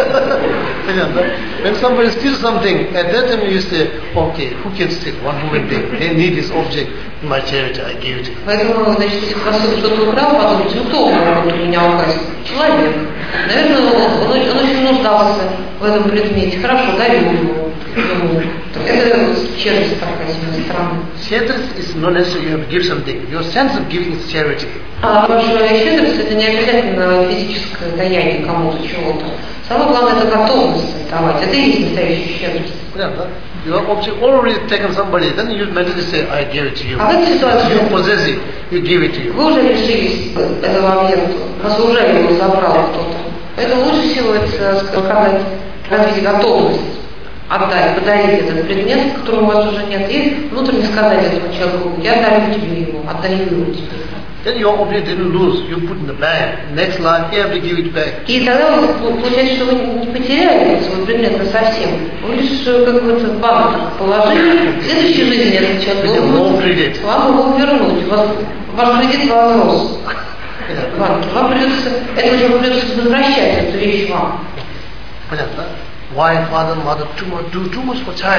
When somebody steals something, at that time you say, okay, who can steal? One human being. They need this object. My charity, I give it to you. Поэтому, значит, если вас что-то украл, подумайте, ну кто может у меня украсть? Человек. Наверное, он, он очень нуждался в этом предмете. Хорошо, дарю ему. Это щедрость такая себе странная. Charity is not necessarily you have to give something. Your sense of giving is charity. А ваша щедрость это не обязательно физическое даяние кому-то чего-то. Самое главное это готовность давать. Это и есть настоящая щедрость. Your object already taken somebody, then you mentally say, I give it to you. А в этой ситуации You possess it, you give it to you. вы уже лишились этого объекта, вас уже его забрал кто-то. Поэтому лучше всего это сказать, развить готовность, отдать, подарить этот предмет, которого у вас уже нет, и внутренне сказать этому человеку, я дарю тебе его, отдаю его тебе. Then your object didn't lose, you put in the bag. Next life, you have to give it back. И тогда получается, что вы не потеряли свой предмет совсем. Вы лишь как бы в банк положили, в следующей жизни этот человек должен вам его вернуть. Вас, ваш кредит возрос в банке. Вам придется, это уже придется возвращать эту вещь вам. Понятно? Why father, mother too much, do too much for child?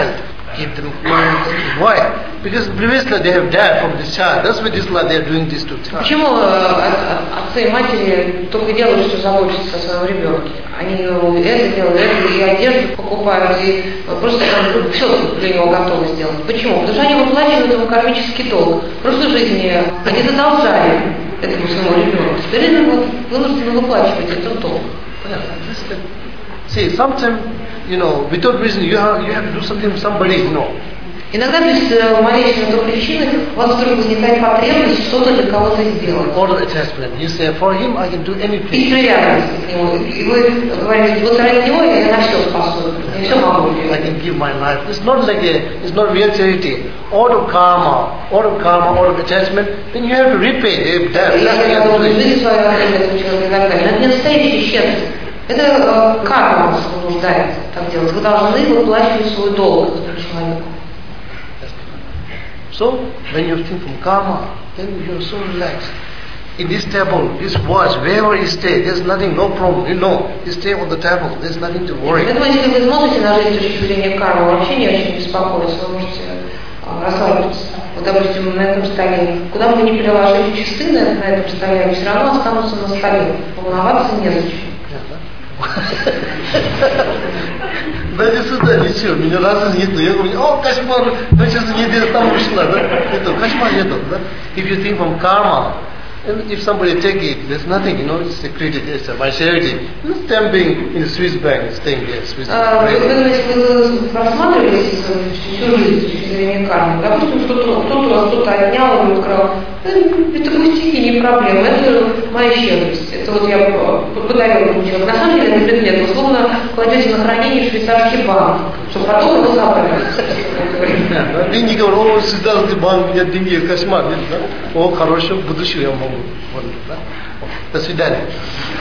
give them clothes. Why? Because previously they have died from this child. That's why this law they are doing this to child. Почему отцы и матери только делают, что заботятся о своем ребенке? Они это делают, это, и одежду покупают, и просто все для него готовы сделать. Почему? Потому что они выплачивают ему кармический долг. В прошлой жизни они задолжали этому своему ребенку. Теперь они вынуждены выплачивать этот долг. See, sometimes, you know, without reason, you have you have to do something for somebody, you know. Иногда без малейшей на то причины у вас вдруг возникает потребность что-то для кого-то сделать. Order attachment. You say, for him, I can do anything. И привязанность к нему. И вы говорите, вот ради него я на все способен, я все могу делать. I can give my life. It's not like a, it's not real charity. Order karma, order karma, order attachment. Then you have to repay. That, Если я должен жизнь свою отдать этому человеку и так далее, это не настоящее щедрость. Это э, карма вас вынуждает так делать. Вы должны выплачивать свой долг этому человеку. So, when you think from karma, then you're so relaxed. In this table, this watch, wherever you stay, there's nothing, no problem. You know, you stay on the table, there's nothing to worry. Поэтому, если вы смотрите на жизнь с точки зрения кармы, вообще не очень беспокоиться, вы можете э, расслабиться. Вот, допустим, на этом столе, куда бы вы ни приложили часы на, на этом столе, они все равно останутся на столе. Волноваться незачем. Даже сюда ничего, меня раза нету. Я говорю, о, кошмар, ну сейчас неделя там ушла, да? Нету, кошмар нету, да? If you think from karma, and if somebody take it, there's nothing, you know, it's a credit, it's a my charity. It's stamping in the Swiss bank, staying there, Swiss bank. Вы просматриваете всю жизнь с точки зрения кармы. Допустим, кто-то кто-то вас что-то отнял или украл. Это пустяки, не проблема. Это моя щедрость. Это вот я подарила этому человеку. На самом деле это предмет. Вы словно кладете на хранение в швейцарский банк, чтобы потом его забрали. Деньги говорят, о, швейцарский банк, нет деньги, кошмар, нет, да? О, хорошего будущего я могу. До свидания.